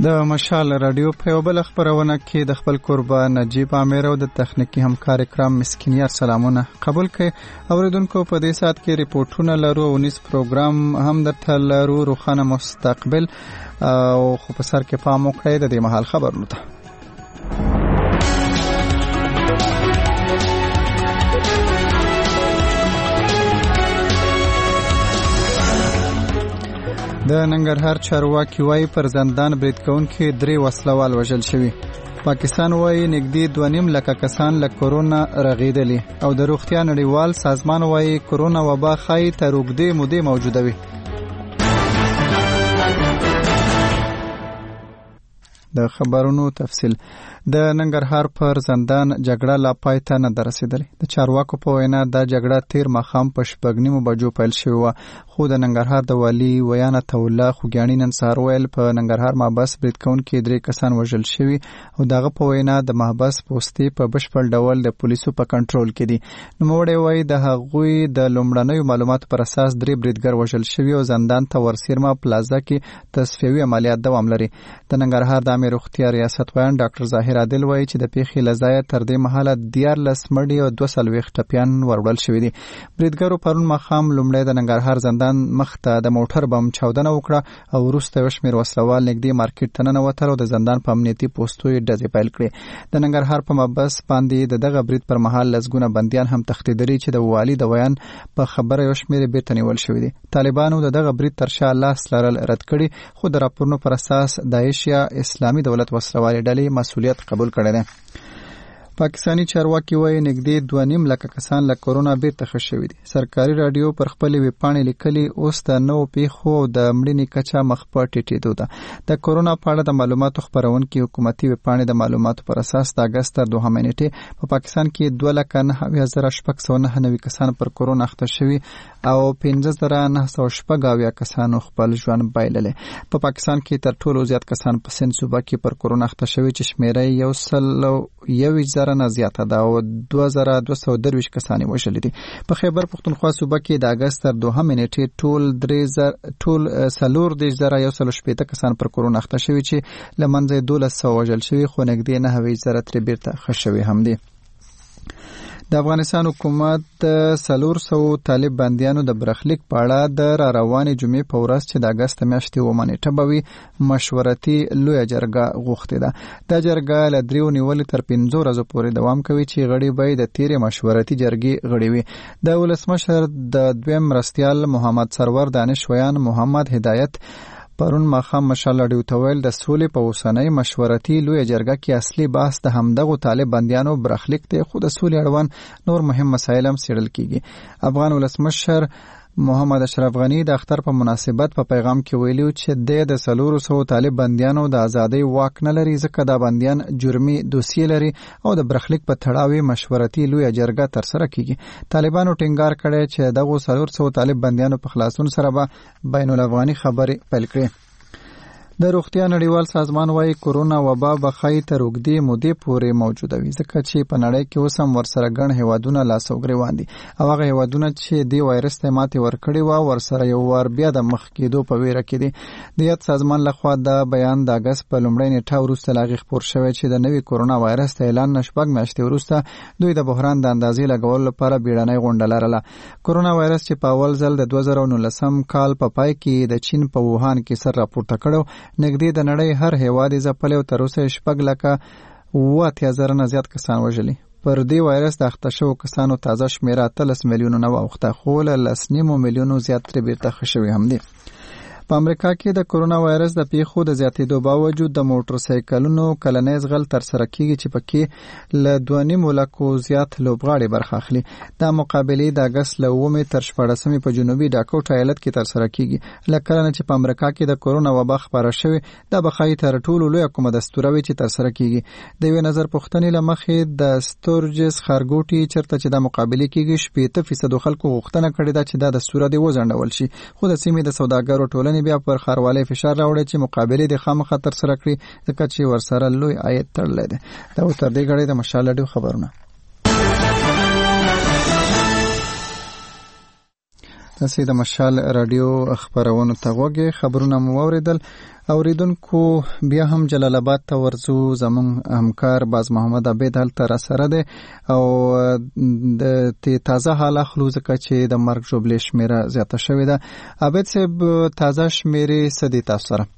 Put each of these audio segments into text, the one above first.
د مشال رادیو په یو بل خبرونه کې د خپل قربان نجیب عامر او د تخنیکی همکار اکرام مسکینیار سلامونه قبول کړئ. اوریدونکو په دې سات کې ریپورتونه لرو او نیس پروګرام هم درته لرو روخانه مستقبل او خو په سر کې پام وکړئ د دې مهال خبرونه ته. د ننګرهار چارواکي وايي پر زندان برید کوونکي 3 وسلوال وژل شوي. پاکستان وايي نږدې 2.5 لک کسان له کورونا رغیدلي او د روغتیا نړیوال سازمان وايي کورونا وبا خای تر اوږدې مودې موجوده وي. د خبرونو تفصیل. د ننګرهار پر زندان جګړه لا پای ته نه رسیدلې. د چارواکو په وینا دا جګړه تیر ماښام په 9:30 بجو پیل شوې وه، خو د ننګرهار د والي ویانت الله خوګیاڼي نن سهار ویل په ننګرهار محبس برید کوونکي 3 کسان وژل شوي او دغه په وینا د محبس پوستې په بشپړ ډول د پولیسو په کنټرول کې دي. نوموړی وایي د هغوی د لومړنیو معلوماتو پر اساس 3 بریدګر وژل شوي او زندان ته ورسیرما پلازا کې تصفیوي عملیات دوام لري. د ننګرهار د امیر روغتیا ریاست وایي ډاکټر ظاهر عادل وایي چې د پیښې لزایه تر دې مهاله 14 مړي او 240 ټپیان وروړل شوي دي. بریدګرو پرون ماښام لومړی د ننګرهار زندان مخ ته د موټر بم چاودنه وکړه او وروسته یو شمېر وسلوال نږدې مارکیټ ته ننوتل او د زندان په امنیتي پوستو یې ډزې پیل کړې. د ننګرهار په محبس باندې د دغه برید پر مهال لسګونه بندیان هم تښتېدلي چې د والي د ویان په خبره یو شمېر بیرته نیول شوي دي. طالبانو د دغه برید تر شا لاس لرل رد کړي، خو د راپورونو پر اساس داعش یا اسلامي دولت وسلوالې ډلې مسؤلیت قبول کړی دی. پاکستانی چارواکي وایي نږدې 2.5 لک کسان له کورونا بیرته ښه شوي دي. سرکاري رادیو پر خپل ویبپاڼې لیکلي اوس د نوو پیښو او د مړینې کچه مخ په ټیټېدو ده. د کورونا په اړه د معلوماتو خپرونکي حکومتي ویبپاڼې د معلوماتو پر اساس د اګست تر 2 نیټې په پاکستان کې 2,09,609 کسان پر کورونا اخته شوي او 15,986 کسانو خپل ژوند بایللی. په پاکستان کې تر ټولو زیات کسان په سند صوبه کې پر کورونا اخته شوي چې شمیره 1,000 نه زیاته ده او 2,223 کسان وژلي دي. په خیبر پختونخوا صوبه کې د اګست تر 2 نیټې ټول 4,118 کسان پر کورونا اخته شوي چې له منځه 1,200 وژل شوي، خو نږدې 9,000 ترې بیرته ښه شوي هم دي. د افغانستان حکومت د 400 طالب بندیانو د برخلیک په اړه د روانې جمعې په ورځ چې د اګست میاشتې 9 نیټه به وي مشورتي لویه جرګه غوښتې ده. دا جرګه له 3 نیولې تر 5 ورځو پورې دوام کوي چې غړي به د تیرې مشورتي جرګې غړي وي. د ولسمشر د دویم مرستیال محمد سرور دانش ویان محمد هدایت پرون ماښام مشال رادیو ته ویل د سولې په اوسنۍ مشورتي لویه جرګه کې اصلي بحث د همدغو طالب بندیانو برخلیک دی، خو د سولې اړوند نور مهم مسایل هم څېړل کیږي. افغان ولسمشر محمد اشرف غنی د اختر په مناسبت په پیغام کې ویلي چې د 400 طالب بندیانو د ازادۍ واک نه لري، ځکه دا بندیان جرمي دوسیې لري او د برخلیک په تړاو مشورتي لویه جرګه ترسره کیږي. طالبانو ټینګار کړی چې دغه 400 طالب بندیانو په خلاصون سره به بین الافغاني خبرې پیل کړي. د روغتیا نړیوال سازمان وايي کورونا وبا به خای تر اوږدې مودې پورې موجوده وي، ځکه چې په نړۍ کې اوس هم ورسره ګڼ هیوادونه لاس او ګریوان دي او هغه هیوادونه چې دې وایرس ته ماتې ورکړې وه ورسره یو وار بیا د مخ کېدو په ویره کې دي. د یاد سازمان لخوا دا بیان د اګست په لومړۍ نیټه وروسته له هغې خپور شوی چې د نوي کورونا وایرس د اعلان نه 6 میاشتې وروسته دوی د بحران د اندازې لګولو لپاره بیړنۍ غونډه لرله. کورونا وایرس چې په اول ځل د 2019 کال په پای کې د چین په ووهان کې سر راپورته کړو، نږدې د نړۍ هر هیواد یې ځپلی او تر اوسه 6,80,000 نه زیات کسان وژلي. پر دې وایرس د اخته شوو کسانو تازه شمېره 13 میلیونو نه واوښته، خو له 9.5 میلیونو زیات ترې بیرته ښه شوي هم دي. په امریکا کې د کورونا وایرس د پیښو د زیاتېدو باوجود د موټر سایکلونو کلنی ځغل ترسره کیږي چې پکې له 2.5 لکو زیات لوبغاړي برخه اخلي. دا مقابلې د اګست له 9 تر 14 په جنوبي ډاکوټا ایالت کې ترسره کیږي. له کله چې په امریکا کې د کورونا وبا خپاره شوې، دا به ښایي تر ټولو لویه کومه دستوره وي چې ترسره کیږي. د یوې نظر پوښتنې له مخې د ستورجس ښارګوټي چېرته چې دا مقابلې کیږي 80% خلکو غوښتنه کړې ده چې دا دستوره دې وځنډول شي، خو د سیمې د سوداګرو ټولنې بیا پر ښاروالۍ فشار راوړی چې مقابلې د خامخا ترسره کړي، ځکه چې ورسره لوی عاید تړلی دی. دا و تر دې غړی د مشال رادیو خبرونه. تاسو د مشال رادیو خبرونه ته وګورئ. خبرونه مو اوریدل. اوریدونکو بیا هم جلال آباد ته ورځو. زمون همکار باز محمد عبید هلته را سره دی او د تازه حاله خلو ځکه چې د مرګ جوړبلې شمیره زیاته شوې ده. عبید صاحب تازه شمیرې څه دي تاسو سره؟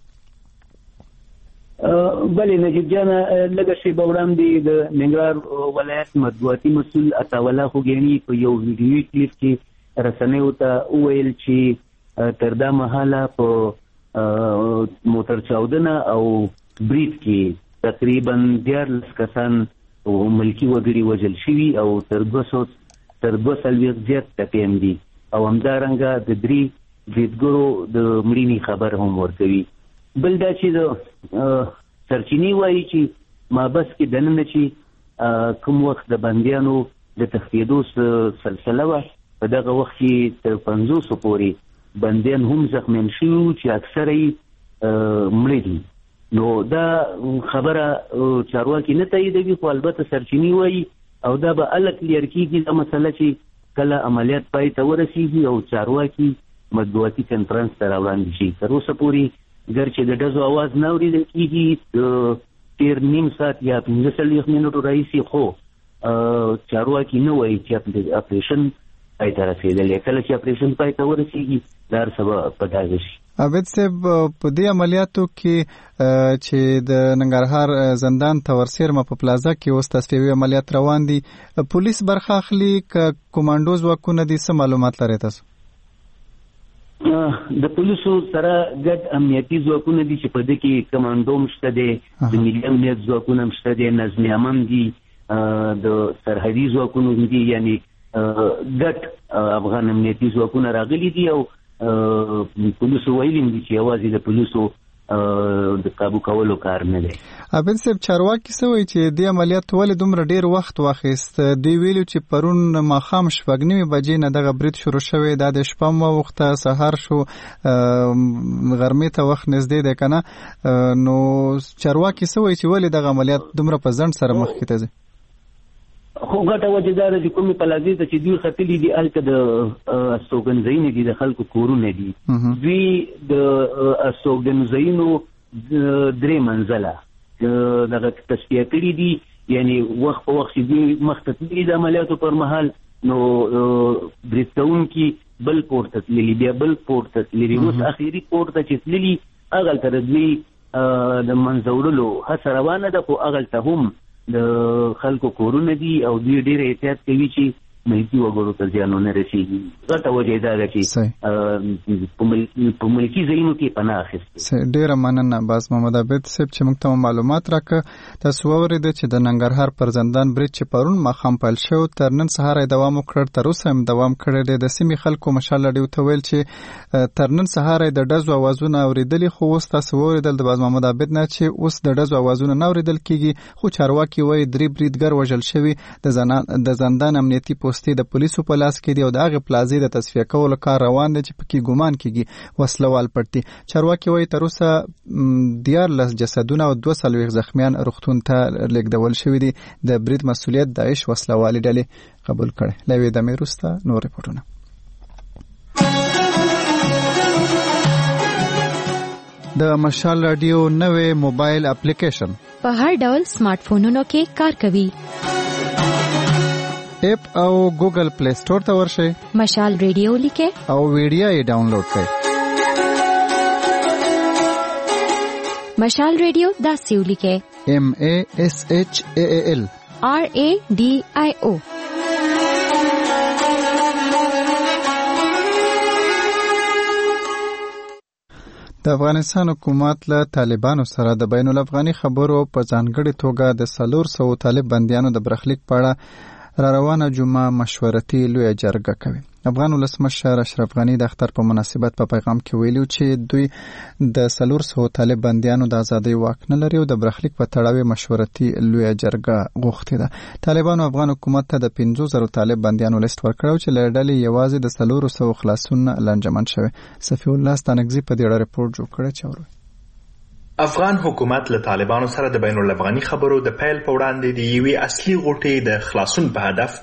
بله نجیب جان، لږه شیبه وړاندې د ننګرهار ولایت مطبوعاتي مسؤل عطاالله خوګیڼي په یو ویډیوي کلیپ کې رسنیو ته وویل چې تر دا مهاله په موټر چاودنه او برید کې تقریبا 14 کسان ملکی وګړي وژل شوي او تر 200 زیات ټپیان دي او همدارنګه د 3 بریدګرو د مړینې خبر هم ورکوي. بل دا چې د سرچینې وایي چې مابس کې دننه چې کوم وخت د بندیانو د تښتېدو سلسله وه، په دغه وخت کې تر 500 پورې بندیان هم زخمیان شوي چې اکثره یې مړه دي. نو دا خبره چارواکي نه تاییدوي، خو البته سرچینې وایي او دا به الګ کلیر کېږي دا مسله چې کله عملیات پای ته ورسېږي او چارواکي مطبوعاتي کنفرانس ته راوړاندې شي. تر اوسه پورې ګرچې د ډزو اواز نه اورېدل کېږي تېر نیم ساعت یا 45 منټو راهیسې، خو چارواکي نه وایي چې اپریشن پای ته رسېدلی. کله چې اپریشن پای ته ورسېږي دا هر څه به په ډاګه شي. عبید صاحب، په دې عملیاتو کې چې د ننګرهار زندان ته ورسېرمه په پلازا کې اوس تصفیوي عملیات روان دي، پولیس برخه اخلي که کومانډوز واکونه دي، څه معلومات لرئ تاسو؟ د پولیسو سره ګډ امنیتي ځواکونه دي چې په دې کې کمانډو هم شته دی، د ملي امنیت ځواکونه هم شته دی، نظم امن دي، د سرحدي ځواکونه هم دي. یعنی ګډ افغان امنیتي ځواکونه راغلي دي او پولیسو ویلي دي چې یوازې د پولیسو د قابو کولو کار نه دی. عبید صاحب، چارواکي څه وایي چې دې عملیات ولې دومره ډیر وخت واخیست؟ دوی ویلي چې پرون ماښام 9:30 بجې نه دغه برید شروع شوی، دا د شپه مو وخته سهار شو، غرمې ته وخت نږدې دی که نه؟ نو چارواکي څه وایي چې ولې دغه عملیات دومره په ځنډ سره مخکې ته ځي؟ خو ګټه وجه دا ده چې کومې پلازې ته چې دوی ختلي دي هلته د استوګنځایونه دي، د خلکو کورونه دي. دوی د استوګنځایونو 3 منزله دغه تصفیه کړي دي. یعنی وخت په وخت چې دوی مخته تللي د عملیاتو پر مهال، نو برید کوونکي بل پور ته تللي، بیا بل پور ته تللي، اوس اخري پور ته چې تللي هغلته د دوی د منځوړلو هڅه روانه ده، خو هغلته هم د خلکو کورونه دي او دوی ډېر احتیاط کوي چې ملکي وګړو ته زیان ونه رسېږي. غټه وجه دا ده چې په ملکي ځایونو کې پناه اخیستې. ډېره مننه باز محمد عبید صاحب چې موږ ته معلومات راکړه. تاسو واورېده چې د ننګرهار پر زندان برید چې پرون ماښام پیل شو تر نن سهار یې دوام وکړ، تر اوسه هم دوام کړی دی. د سیمې خلکو مشال رادیو ته ویل چې تر نن سهار یې د ډزو اوازونه اورېدلي، خو اوس تاسو واورېدل د باز محمد عبید نه چې اوس د ډزو اوازونه نه اورېدل کېږي، خو چارواکي وایي 3 بریدګر وژل شوي، د زندان امنیتي پوستې د پولیسو په لاس کې دي او د هغې پلازې د تصفیه کولو کار روان دی چې پکې ګمان کېږي وسلوال پټ دي. چارواکي وایي تر اوسه 14 جسدونه او 240 زخمیان روغتون ته لیږدول شوي دي. د برید مسؤلیت داعش وسلوالې ډلې قبول کړی. له یوې دمې وروسته نور ریپورټونه. د مشال رادیو نوې موبایل اپلیکیشن په هر ډول سمارټ فونونو کې کار کوي. اپ او ګوګل پلی سٹور ته ورشئ، مشال ریډیو لیکئ او ویډیو یې ډاونلوډ کړئ. مشال ریډیو داسې ولیکئ MASHAAL RADIO. د افغانستان حکومت له طالبانو سره د بین الافغاني خبرو په ځانګړې توګه د 400 طالب بندیانو د برخلیک په اړه را روانه جمعه مشورتي لویه جرګه کوي. افغان ولسمشر اشرف غني د اختر په مناسبت په پیغام کې ویلي چې دوی د 400 طالب بندیانو د ازادۍ واک نه لري او د برخلیک په تړاو مشورتي لویه جرګه غوښتې ده. طالبانو افغان حکومت ته د 50000 طالب بندیانو لیست ورکړو چې له ډلې یوازې د 400 خلاصون لنجمن شوی. صفی الله ستانکزي په دې اړه ریپورت جوړ کړی چې اوري. افغان حکومت له طالبانو سره د بین الافغاني خبرو د پیل په وړاندې د یوې اصلي غوټې د خلاصون په هدف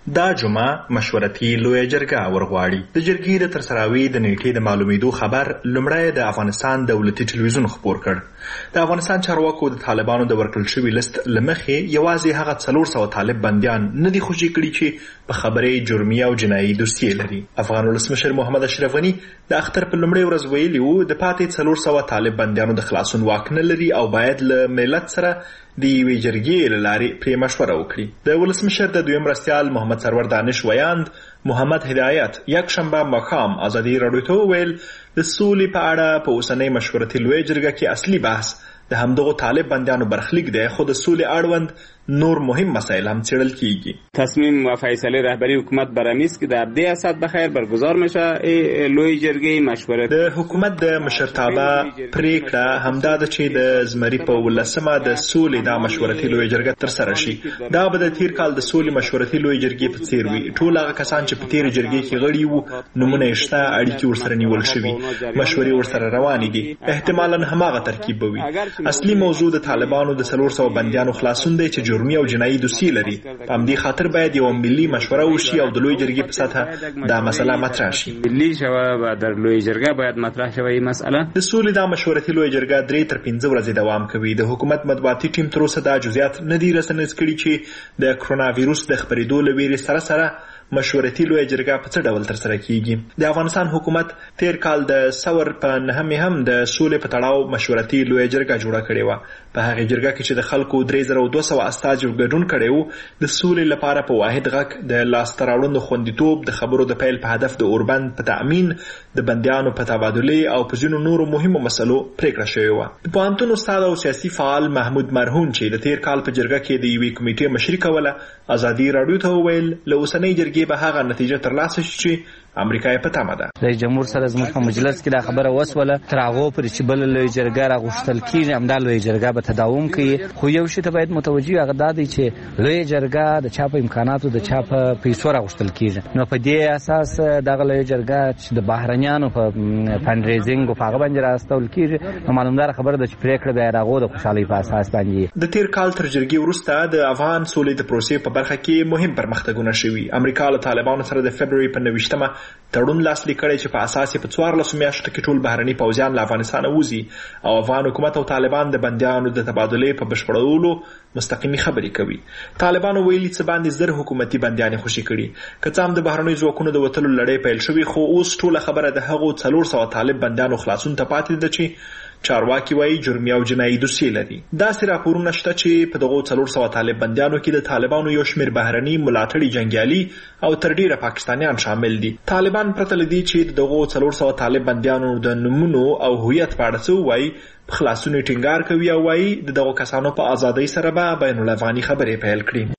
دا جمعه مشورتي لویه جرګه ورغواړي. د جرګې د ترسراوي د نیټې د معلومېدو خبر لومړی د افغانستان دولتي ټلویزیون خپور کړ. د افغانستان چارواکو د طالبانو د ورکړل شوي لست له مخې یوازې هغه 400 طالب بندیان نه دي خوشي کړي چې په خبرې جرمي او جنایي دوسیې لري. افغان ولسمشر محمد اشرف غني د اختر په لومړۍ ورځ ویلي وو د پاتې 400 طالب بندیانو د خلاصون واک نه لري او باید له ملت سره د یوې جرګې له لارې پرې مشوره وکړي. د ولسمشر د دویم مرستیال محمد سرور دانش ویاند محمد هدایت یکشنبه ماښام ازادي راډیو ته وویل د سولې په اړه په اوسنۍ مشورتي لویه جرګه کې اصلي بحث د همدغو طالب بندیانو برخلیک دی، خو د سولې اړوند نور مهم مسائل هم څیړل کیږي. تصمیم و فیصله رهبری حکومت برام است که در 10 اسد بخیر برگزار میشه لوی جرګه مشورت. د حکومت د مشرتابه پریکړه همدا ده چې د زمری په 18مه د سولې د مشورتي لوی جرګه تر سره شي. دا به د تیر کال د سولې مشورتي لوی جرګې په څیر وي. ټول هغه کسان چې په تیر جرګې کې غړي وو نمونه یې شته، اړیکې ورسره نیول شوي، مشورې ورسره روانې دي. احتمالاً هماغه ترکیب به وي. اصلي موضوع د طالبانو د 400 بندیانو خلاصون دی چې جرمي او جنایي دوسیې لري. په همدې خاطر باید یو ملي مشوره وشي او د لوی جرګې په سطح دا مسله مطرح شي. ملي شوه و در لوی جرګه باید مطرح شوه این مسئله. د سولې د مشورتي لوی جرګه 3 تر 5 ورځې دوام کوي. د حکومت مطبوعاتي ټیم تر اوسه دا جزئیات نه دي رسنیز کړي چې د کرونا وایروس د خپرېدو له ویرې سره سره مشورتي لوی جرګه په څه ډول تر سره کیږي. د افغانستان حکومت تیر کال د سور په نهمه هم د سولې په تړاو مشورتي لوی جرګه جوړه کړې و. په هغه جرګه کې چې د خلکو 3200 استازو ګډون کړي وو د سولې لپاره په واحد غږ د لاسته راوړنو خوندیتوب، د خبرو د پیل په هدف د اوربند په تأمین، د بندیانو په تبادله او په ځینو نورو مهمو مسلو پریکړه شوې و. د پوهنتون استاد او سیاسي فعال محمود مرهون چې د تیر کال په جرګه کې د یوې کمیټې مشري کوله ازادي راډیو ته وویل له اوسنۍ جرګې به هغه نتیجه ترلاسه شي چې امریکا یې په تمه ده. رئیس جمهور سره زموږ په مجلس کې دا خبره وسوله تر هغه پورې چې بل لوی جرګه راغوښتل کیږي همدا لوی جرګه به تداوم کوي. خو یو شی ته باید متوجه هغه دا دی چې لوی جرګه د چا په امکاناتو د چا په پیسو راغوښتل کیږي. نو په دې اساس دغه لوی جرګه چې د بهرنیانو په فند ریزینګ او هغه باندې راستول کیږي نو معلومدار خبره ده چې پریکړه به راغو د خوشحالي په اساس باندې. د تیر کال تر جرګې وروسته د افغان سولې د پروسې په برخه کې مهم پرمختګونه شوي. امریکا له طالبانو سره د فبرवरी په 29مه تړون لاسلیک کړی چې په اساس په 14 میاشتو کې ټول بهرني پوځیان له افغانستان ووزي او افغان حکومت او طالبان د بندیانو د تبادله په بشپړولو مستقیمي خبرې کوي. طالبانو ویلي چې باندې زر حکومتي بندیان خوشي کړي. که څه هم د بهرني ځواکونو د وټلو لړۍ پیل شوې خو اوس ټول خبره د هغو 400 طالب بندیانو خلاصون ته پاتې ده چې چارواکي وایي جرمي او جنایي دوسیې لري. داسې راپورونه شته چې په دغو 400 طالب بندیانو کې د طالبانو یو شمېر بهرني ملاتړي جنګیالي او تر ډیره پاکستانیان شامل دي. طالبان پرته له دې چې دغو 400 طالب بندیانو د نومونو او هویت په اړه څه وایي په خلاصون ټینګار کوي او وایي دغو کسانو په ازادۍ سره به بین الافغاني خبرې پیل کړي.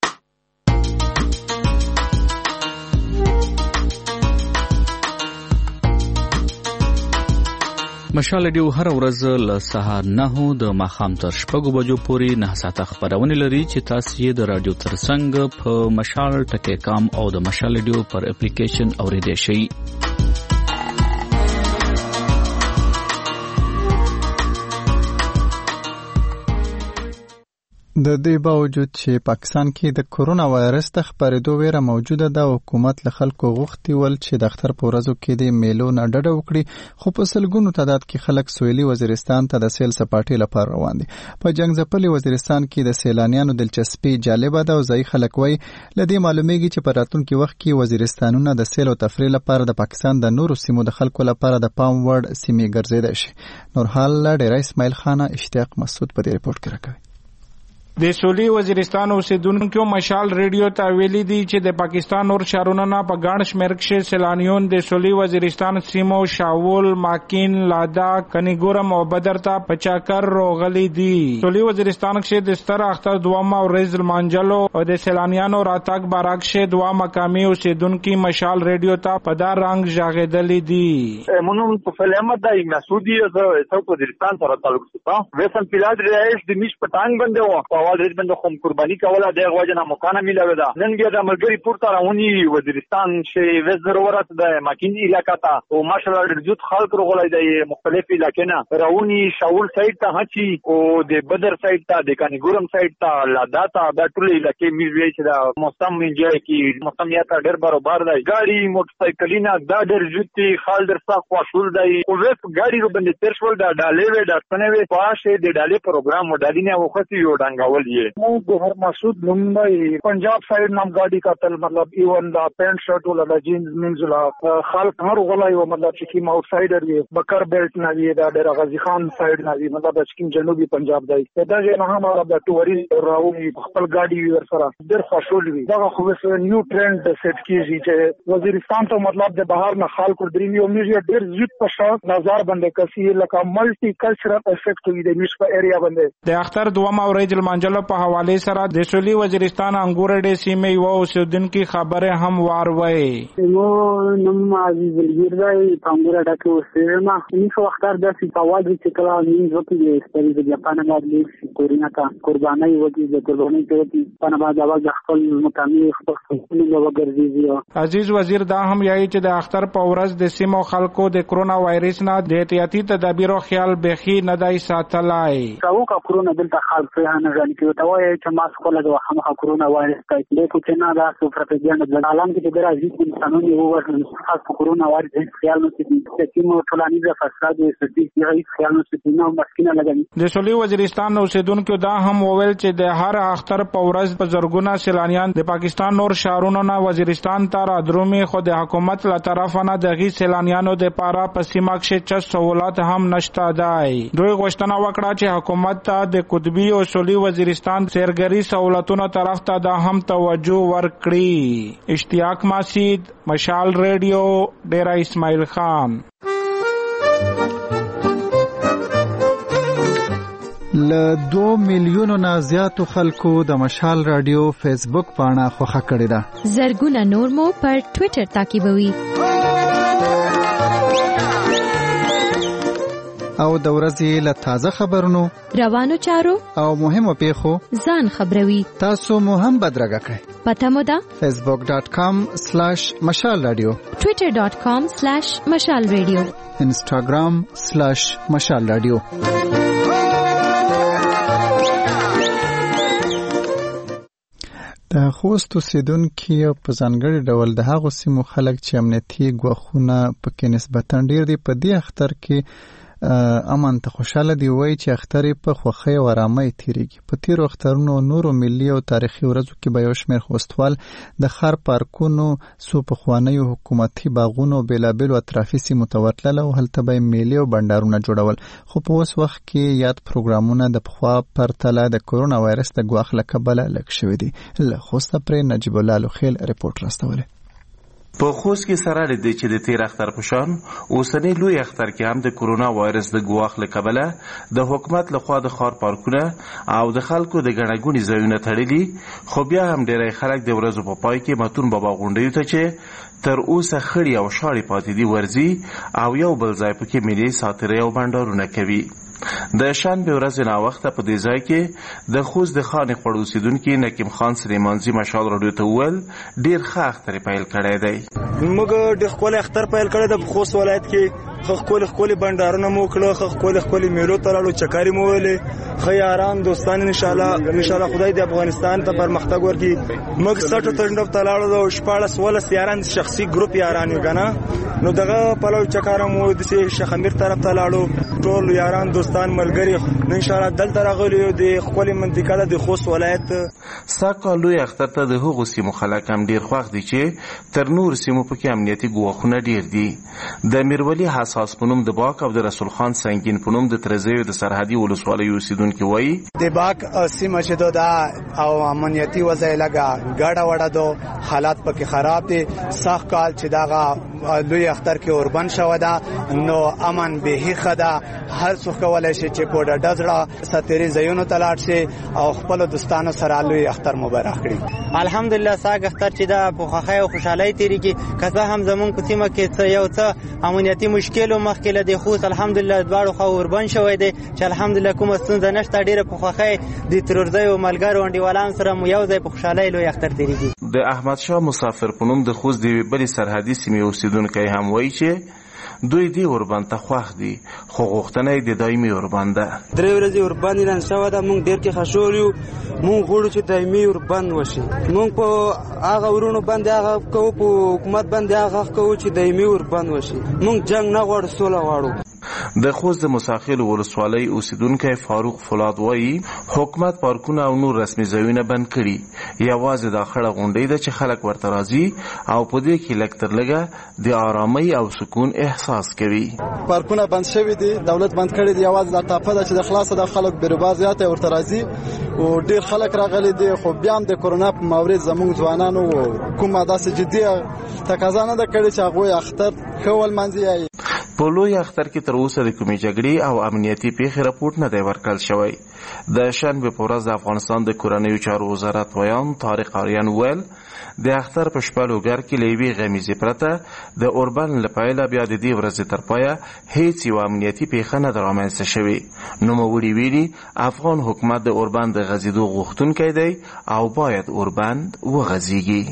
مشال ډیو هر ورځ له سهار 9 د ماښام تر 6 بجو پورې 9 ساعته خبرونه لري چې تاسو یې د رادیو ترڅنګ په مشال ټکی کام او د مشال ډیو پر اپلیکیشن اوریدئ شئ. د دې باوجود چې پاکستان کې د کرونا وایرس د خپرېدو ویره موجوده ده، حکومت له خلکو غوښتي ول چې د اختر په ورځو کې د میلو نه ډډه وکړي، خو په سلګونو تعداد کې خلک سویلي وزیرستان ته د سیل سپاټۍ لپاره روان دي. په جنګ ځپلي وزیرستان کې د سیلانیانو دلچسپي جالبه ده او ځایي خلک وایي له دې معلومیږي چې په راتلونکي وخت کې وزیرستانونه د سیل او تفریح لپاره د پاکستان د نورو سیمو د خلکو لپاره د پام وړ سیمې ګرځېدای شي. نورحال ډېر اسماعیل خان اشتیاق مسعود په دې رپورټ کې راکوي. د سولي وزیرستان اوسیدونکو مشال ریډیو ته ویلي دي چې د پاکستان نور شهرونو نه په ګڼ شمېر کې سیلانیون د سولي وزیرستان سیمو شاول، ماکین، لادا، کنیګورم او بدر ته په چکر راغلي دي. سولي وزیرستان کې د ستر اختر دوامه او ریز المانجلو او د سیلانیانو راتګ بارک شه دوا مقامي اوسیدونکو مشال ریډیو ته په دار رنگ ژغېدلي دي. مونږ په فلمه د مسعودي د وزیرستان سره تعلق ساتو. وسم پیلاد رئیس د میش پټانګ باندې اول رئیس بند خم قربانی کوله د غوجنه مکانه میلاوه ده نن بیا د ملګری پورته راونی وزیرستان شي وزرورت د ماکین علاقه ته او ماشاءالله رجوت خلق رغولای د مختلف علاقې نه راونی شاول سایت ته هچی او د بدر سایت ته د کانګورم سایت ته لادا ته د ټول علاقې میوي چې د موسم منځه کې موسم یا ته ډېر برابر دی ګاډي موټر سایکلینا د ډېر جوتي خال در صاف واشول دی او وس ګاډي باندې ترشول د ډالې و د سنوي پاشه د ډالې پروګرام ډالینه وختي یو ډنګاول یې مو ګهر مسعود لومبای پنجاب سایډ نام ګاډي کتل مطلب ایون دا پینټ شرټ ولا د جینز منزلا خلک هر غلای و مطلب چې کیم آوټ سایډر یې بکر بیلټ نه دی د ډېر غزي خان سایډ نه دی مطلب چې کیم جنوبي پنجاب دی دا چې نه هم د ټوري راوي خپل ګاډي ور سره ډېر خوشحال وي دا خو وسه نیو ټرند سیټ کیږي چې وزیرستان ته مطلب د بهر نه خلکو درې یو میږي ډېر زیات په شاو نظر باندې کسي لکه ملټي کلچرل افیکټ وي د میش په ایریا باندې د اختر دوه اورېج المنجلو په حواله سره د سولي وزیرستان انګور ډې سیمې یو اوسیدونکو خبره هم واروي نو نم عزیز الګردای انګور ډکه اوسېما نیو اختر د سیپاوال چې کلا نیو وکړي ستړي د جاپان باندې کورینا کا قرباني وږي د قرباني کوي په نه بعد هغه خپل متامي خپل وګرځي عزیز وزیر دا هم یایي چې د اختر په ورځ د سیمو خلکو د کرونا وایرس نه د احتیاطي تدابیرو خیال بخي نه دی ساتلای او کا کرونا دلته خلک نه ځان کې ته وایي چې ماسک لګو هم کرونا وایرس کوي د کوچنا دا سوپرپیګان د عالم کې د راځي انسانونو یو ورته خاص کرونا وایرس خیال نو چې سیمو ټولنیزه فساد او سټي خیال نو چې نو مسکینه لګي د سولي وزیرستان اوسیدونکو دا هم وویل چې د هر اختر په ورځ په زرګونه سیلانیان د پاکستان نور شهرونو نه وزیرستان ته رادرومي خو د حکومت له طرفه نه د غي سیلانیانو د پاره په سیمه کې چا سہولت هم نشته دی دوی غوښتنه وکړه چې حکومت ته د قطبی او سولي وزیرستان سیرګری سہولتونو طرف ته دا هم توجه ورکړي اشتیاق ماسید مشال ریډیو ډیرا اسماعیل خان ل 2 میلیونو نه زیاتو خلکو د مشال رادیو فیسبوک پاڼه خوښه کړې ده زرګونه نور مو پر ټوئیټر تعقیبوي او د ورځې له تازه خبرونو روانو چارو او مهمو پیښو ځان خبروي تاسو مو هم بدرګه کړئ پته مو ده facebook.com/mashalradio twitter.com/mashalradio instagram/mashalradio د خوست اوسیدونکو په ځانګړي ډول د هغو سیمو خلک چې امنیتي ګواښونه پکې نسبتاً ډیر دي په دې اختر کې امن ته خوشاله دی وای چې اختر په خوخه او آرامۍ تیریږي په تیر اخترونو نورو ملي او تاریخي ورځو کې به یو شمېر خوستوال د خار پارکونو سو په خوانیو حکومتي باغونو بلابل اطرافي سیمو ته ورتلل او هلته به میلې او بندرونه جوړول خو په اوس وخت کې یاد پروګرامونه د پخوا پرتله د کورونا وایرس د ګواښ له کبله لږ شوي دي له خوسته پر نجیب الله لوخیل ریپورت راستولی په خوست کې سره لري چې د تیر اختر په شان اوسنی لوی اختر کې هم د کورونا وایرس د ګواښ له کبله د حکومت لخوا د خار پارکونه او د خلکو د ګڼګونې ځایونه تړلي خو بیا هم ډېری خلک د ورځو په پای کې متون بابا غونډیو ته چې تر اوسه خړې او شاړې پاتې دي ورځي او یو بل ځای پکې ملي ساترې او بندرونه کوي د شنبه ورځ نه وخت په دې ځای کې د خوست د خانې خړ اوسیدونکو نکیم خان سلیمانزي مشال رادیو ته ول ډیر ښه اختر پیل کړی دی موږ د خپل اختر پیل کړی د خوست ولایت کې خپل بندرونه مو کړو خپل میلو ترالو چکاري مو ولې خیاران دوستان ان شاء الله خدای د افغانستان ته پرمختګ ورکړي موږ 60 ترندو تلاړو د 14 ول یاران شخصي ګروپ یاران وګنه نو دغه پلو چکارو مو د شخمیر طرف تلاړو ټول یاران دوستان ملګری ان شاء الله دلته راغلي د خپل منطقه د خوست ولایت ساکه لوی اختر ته د هغو سیمو خلک هم ډیر خوښ دي چې تر نور سیمو پکې امنیتي ګواښونه ډیر دي د میرولی حساس پونم د باک او د رسول خان سنگین پونم د ترزیو د سرحدي ولسوالۍ اوسیدونکو وایي د باک سیمه چې دا او امنیتي وضع لګا ګاډه وړه دو حالات پکې خراب دي سخت کال چې داغه لوی اختر کې اوربند شو ده نو امن به خدا هر څوک کولای شي چې په ډډه ځړه ستوري زيونو تلاټ شي او خپل دوستانو سره لوی اختر مبارک کړي. الحمدلله ساګ اختر چې دا په خوښۍ او خوشحالۍ تیریږي کله هم زمون په سیمه کې یو څه امنیتي مشکل مخکې لدی خو الحمدلله دواړو خو اوربند شوی دی چې الحمدلله کومه ستونزه نشته. ډیره په خوښۍ د ترورځي او ملګرو انډیوالان سره مو یو ځای په خوشحالۍ لوی اختر تیریږي. د احمد شاه مسافر په نوم د خوست د بلې سرحدي سیمې اوسیدونکي هم وایي چې دوی دی اوربند ته خوښ دي خو غوښتنه یې د دایمي اوربند ده. 3 ورځې اوربند اعلان شوی ده. موږ ډېر کې خوشحال یو. موږ غواړو چې دایمي اوربند وشي. موږ په هغه ورونو باندې هغه کوو په حکومت باندې هغه کوو چې دایمي اوربند وشي. موږ جنگ نه غواړو سوله غواړو. د خوست د مساخیل ولسوالۍ اوسیدونکی فاروق فولاد وایي حکومت پارکونه او نور رسمي ځایونه بند کړي. یوازې دا خړه غونډۍ ده چې خلک ورته راځي او په دې کې لږ تر لږه د آرامۍ او سکون احساس کوي. پارکونه بند شوي دي. دولت بند کړي دي. یوازې دا ټاپه ده چې د خلاصه د خلک بیروبار زیاته ورته راځي او ډېر خلک راغلي دي. خو بیا هم د کورونا په مورد زموږ ځوانانو کومه داسې جدي تقاضا نه ده کړې چې هغوی اختر ښه ولمانځي. په لوی اختر کې تر اوسه د کومې جګړې او امنیتي پیښې راپورټ نه دی ورکړل شوی. د شنبې په ورځ د افغانستان د کورنیو چارو وزارت ویان طارق آریان وویل د اختر په شپه لوګر کې له یوې غمیزې پرته د اوربند له پیله بیا د دې ورځې تر پایه هیڅ یوه امنیتي پیښه نه ده رامنځته شوې. نوموړي ویلي افغان حکومت د اوربند د غځېدو غوښتونکی دی او باید اوربند وغځېږي.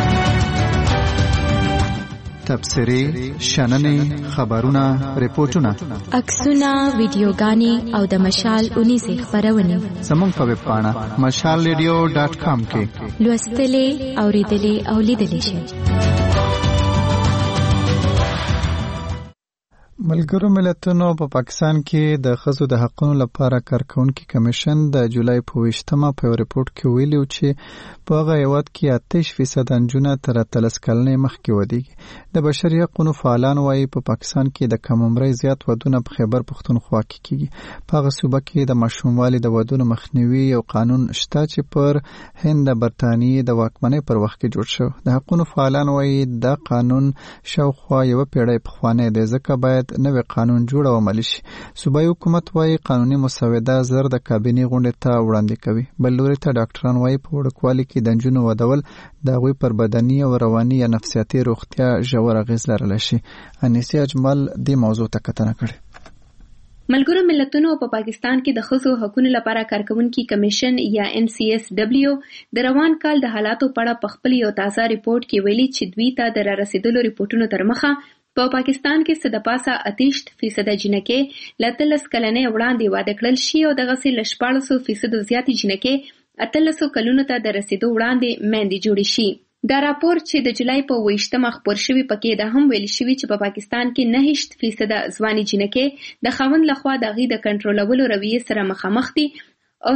تبصرې، شننې، خبرونه، ریپورتونه، عکسونه، ویډیوګانې او د مشال 19 خبرونه زموږ په ویب پاڼه mashalradio.com کې لوستلې، اوریدلې او لیدلې شئ. ملګرو ملتونو په پاکستان کې د ښځو د حقوقو لپاره کارکونکي کمیشن د جولای په 20مه په ریپورت کې ویلي چې په هغه هیواد کې 28% نجونې تر 13 کلنې مخکې ودیږي. د بشري حقوقو فعالان وایي په پاکستان کې د کم عمرۍ زیات ودونه په خیبر پښتونخوا کې کیږي. په هغه صوبه کې د ماشوموالي د ودونو مخنیوي یو قانون شته چې پر هند د برتانیې د واکمنۍ پر وخت کې جوړ شو. د حقوقو فعالان وایي دا قانون شاوخوا یو پیړۍ پخوانی دی ځکه باید نوې قانون جوړ او عملي شي. صوبایي حکومت وایي قانوني مسوده زر د کابینې غونډې ته وړاندې کوي. بل لوري ته ډاکټران وایي په وړوکوالي کې د نجونو ودول د هغوی پر بدني او رواني یا نفسیاتي روغتیا ژور اغېز لرلی شي. انیسي اجمل دې موضوع ته کتنه کړې. ملګرو ملتونو په پاکستان کې د ښځو حقوقو لپاره کارکونکي کمیشن یا NCSW د روان کال د حالاتو په اړه په خپل یو تازه ریپورت کې ویلي چې دوی ته د رارسېدلو ریپورتونو تر مخه په پاکستان کې څه د پاسه 28% جنکې له 13 کلنۍ وړاندې واده کړل شي او دغسې له 14% زیاتې جنکې 18 کلونو ته د رسېدو وړاندې میندې جوړې شي. دا راپور چې د جولای په 20مه خپور شوی پکې دا هم ویل شوی چې په پاکستان کې 9% ځواني جنکې د خاوند لخوا د هغې د کنټرولولو رویې سره مخامخ دي او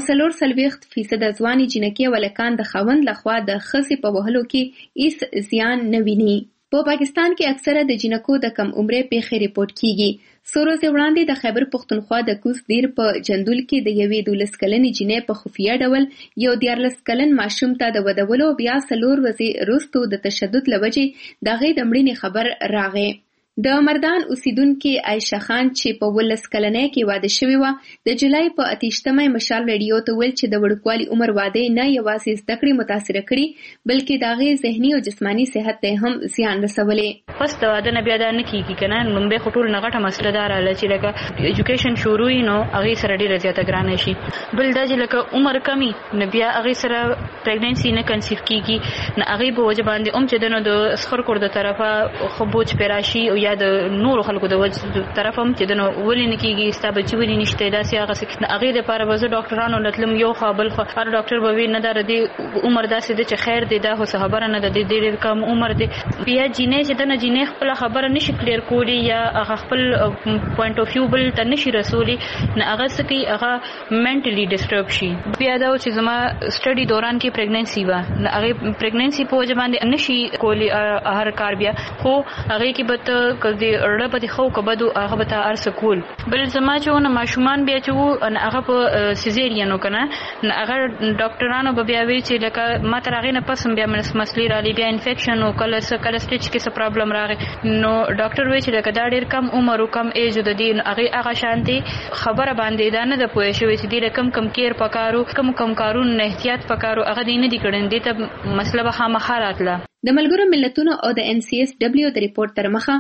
4% ځواني جنکې ولکان د خاوند لخوا د ښځې په وهلو کې هیڅ زیان نه ویني. په پاکستان کې اکثره د جنکو د کم عمرۍ پیښې ریپورټ کیږي. څو ورځې وړاندې د خیبر پښتونخوا د کوز دیر په جندول کې د یوې 12 کلنې جنۍ په خفیه ډول یو 14 کلن ماشوم ته د ودولو بیا 4 ورځې وروسته د تشدد له وجې د هغې د مړینې خبر راغی. د مردان اوسیدونکې عایشه خان چې په 19 کلنۍ کې واده شوې وه د جولای په 28مه مشال ریډیو ته ویل چې د وړوکوالي عمر واده نه یوازې زده کړې متاثره کړي بلکې د هغې ذهني او جسماني صحت ته هم زیان رسولی. پس د واده نه بیا دا نه کېږي که نه لومبۍ خو ټول نه غټه مسله دا راغله چې لکه ایجوکیشن شروع وي نو هغې سره ډېره زیاته ګرانه شي. بل دا چې لکه عمر کم وي نو بیا هغې سره پریګننسي نه کنسیف کېږي نو هغې په وجه باندې هم چې د نو د سخر کور د طرفه ښه بوج پرې راشي او یا د نورو خلکو د طرف هم چې د نو ولې نه کېږي ستا بچي ولې نشته داسې هغسې د هغې دپاره به زه ډاکټرانو له تلم یو خوا بل خوا هر ډاکټر به وي نه دا د دې عمر داسې دی چې خیر دی دا خو څه خبره نه ده د دې ډېر کم عمر دی. بیا جینۍ چې ده نه جینۍ خپله خبره نشي کلیر کولی یا هغه خپل پوینټ آف ویو بل ته نشي رسولی نه هغه څه کوي هغه منټلی ډسټرب شي. بیا دا و چې زما سټډي دوران کې پریګننسي وه نو هغې پریګننسي په وجه باندې نشي کولی هر کار بیا خو هغې کې به ته کدي اړه په خو کبدو هغه به ته ارس کول بل زما چې ماشومان بیا چې ان هغه په سيزيريان وکنه هغه ډاکټرانو به بیا وی چې لکه ما تر هغه نه پسم بیا مسلې را لې بیا انفیکشن او کله سټیج کې څه پرابلم راغی نو ډاکټر وی چې لکه دا ډیر کم عمر او کم ایج د دین هغه شانتي خبره باندې دا نه د پوهې شوې چې ډیر کم کیر پکارو کم کارون نه احتیاط پکارو هغه دین دي کړن دي ته مسله به خامخا راتله د ملګرو ملتونو او د NCSW د ریپورت تر مخه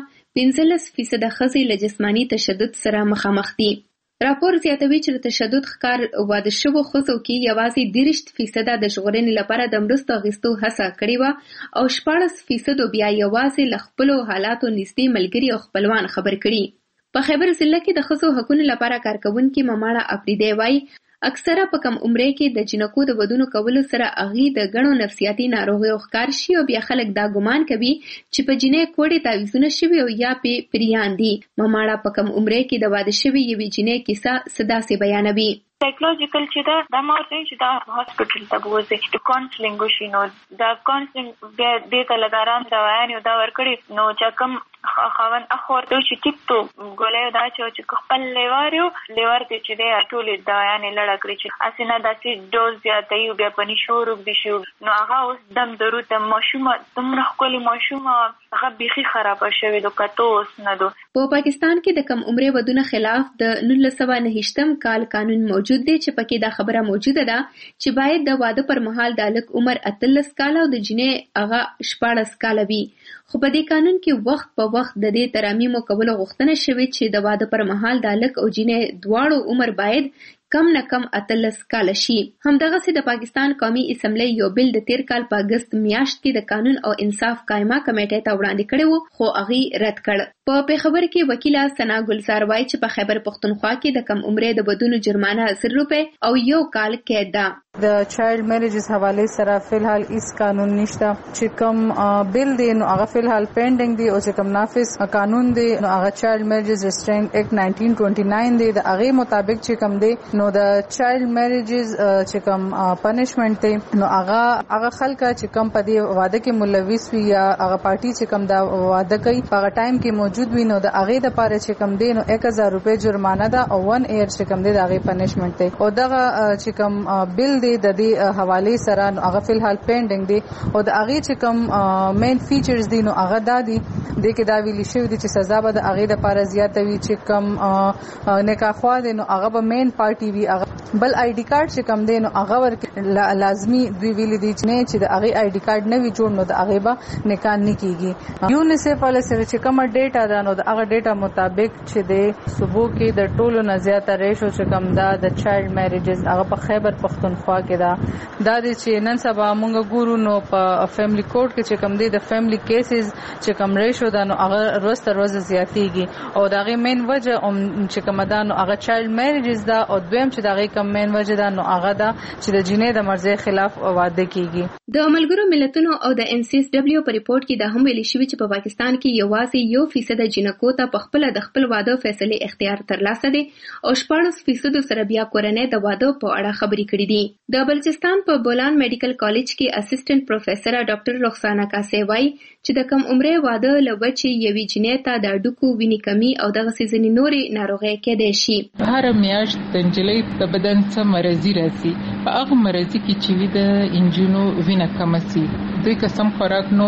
15% ښځې له جسماني تشدد سره مخامخ دي. راپور زیاتوي چې د تشدد ښکار واده شوو ښځو کې یوازې 30% د ژغورنې لپاره د مرستو اخیستو هڅه کړې وه او 14% بیا یوازې له خپلو حالاتو نږدې ملګري او خپلوان خبر کړي. په خیبر ضلع کې د ښځو حقونو لپاره کارکوونکي مماړه افریدی وایي اکثره په کم عمرۍ کې د جنکو د ودونو کولو سره اغي د غنو نفسیاتي ناروغیو ښکار شي او بیا خلک دا ګمان کوي چې په جنې کوړې تعویذونه شوي او یا پیریان دي. مماړه په کم عمرۍ کې د واده شوي یوې جنې کیسه صداسې بیانوي. سایکولوژیکل چې دا مارته چې دا هاسپټل ته بوزي د کونسلینګ وشي نو دا کونسلینګ بیا د تلګارام دا وایي دا ورکړي نو چې کوم خاون اخورته چې ټیکټو ګولې دا چې خپل لیوار دې چې دی ټولې دا یعنی لړ کړی چې اسنه داسې ډوز زیاتې بیا پني شروع دي شو نو هغه اوس دم ضرورت ماشومه تمره خپل ماشومه هغه بيخي خراب شوی د کټوس نه دو. په پاکستان کې د کم عمرې ودونه خلاف د 1998 کال قانون موجود دی چې پکې دا خبره موجوده ده چې باید د واده پر مهال د الک عمر 13 کال او د جنې هغه 14 کال وي. خو په دې قانون کې وخت په وخت د دې ترامیم کولو غوښتنه شوې چې د واده پر مهال د الک او جنې دواړو عمر باید کم نه کم 13 کال شي. همدغسې د پاکستان قومي اسمبلی یو بل د تیر کال په اگست میاشت کې د قانون او انصاف قائمه کمیټې ته وړاندې کړی وو خو هغه رد کړ. په پیښور کې وکیله ثنا ګلزار وایي چې په خیبر پښتونخوا کې د کم عمرې د بدونو جرمانه 10 روپے او 1 کال قید ده. د چایلډ میریجز حواله سره فلحال هیڅ قانون نشته چې کوم بل دی نو هغه فلحال پینډینګ دی او چې کوم نافذ قانون دی نو هغه چایلډ میریجز ریسټرینګ ایکټ 1929 دی د هغه مطابق چې کوم دی نو د چایلډ میریجز چې کوم پنیشمنت دی نو هغه خلک چې کوم په دې واده کې ملوث وي یا هغه پارټي چې کوم دا واده کوي هغه ټایم کې موجود وي نو د هغه د پاره چې کوم دی نو 1000 روپے جرمانه ده او 1 ایئر چې کوم دی د هغه پنیشمنت دی او دغه چې کوم بل د دې حواله سره هغه فلحال پینډینګ دی او د هغه چې کوم مین فیچرز دي نو هغه دادي د کې دا ویل شوی دي چې سزا به د هغه د پاره زیاته وي چې کوم نکاح خوا دي نو هغه به مین پارټي وي هغه بل آی ډی کارت چې کوم دی نو هغه ورکه لازمی دوی ویل دي چې د هغه آی ډی کارت نه وی جوړ نو د هغه به نکاح نه کیږي. یونیسف ول سره چې کوم ډیټا ده نو د هغه ډیټا مطابق چې د صوبو کې د ټولو نه زیاته ریشو چې کوم دا د چایلډ میریجز هغه په خیبر پښتونخوا دا د چې نن سبا مونږ ګورو نو په فیملی کورټ کې چې کوم دی د فیملی کیسز چې کوم ریشو دا نو هغه روز تر روز زیاتېږي او دغه مین وجه چې کوم دا نو هغه چایلډ میریجز دا او دویم چې دغه کوم مین وجه دا نو هغه دا چې د جنې د مرزي خلاف واده کیږي. د ملګرو ملتونو او د NCSW په ریپورت کې دا هم ویل شوی چې په پاکستان کې یوازې 1% جنکو ته په خپل د خپل واده فیصله اختیار ترلاسه دي او 14% سره بیا کورنۍ د واده په اړه خبرې کړې دي. د بلوچستان په بولان میډیکل کالج کې اسسټنټ پروفیسور ډاکټر رخسانه کاسي وایي چې د کم عمرې واده لوچې یوې جنې ته د ډوکو وینې کمی او دغه سيزنی نوري ناروغي کېدای شي. هر میاشت د انجلۍ په بدن څه مرزي راځي په هغه مرزي کې چې د انجینو وینه کم سي دوی قسم خوراک نو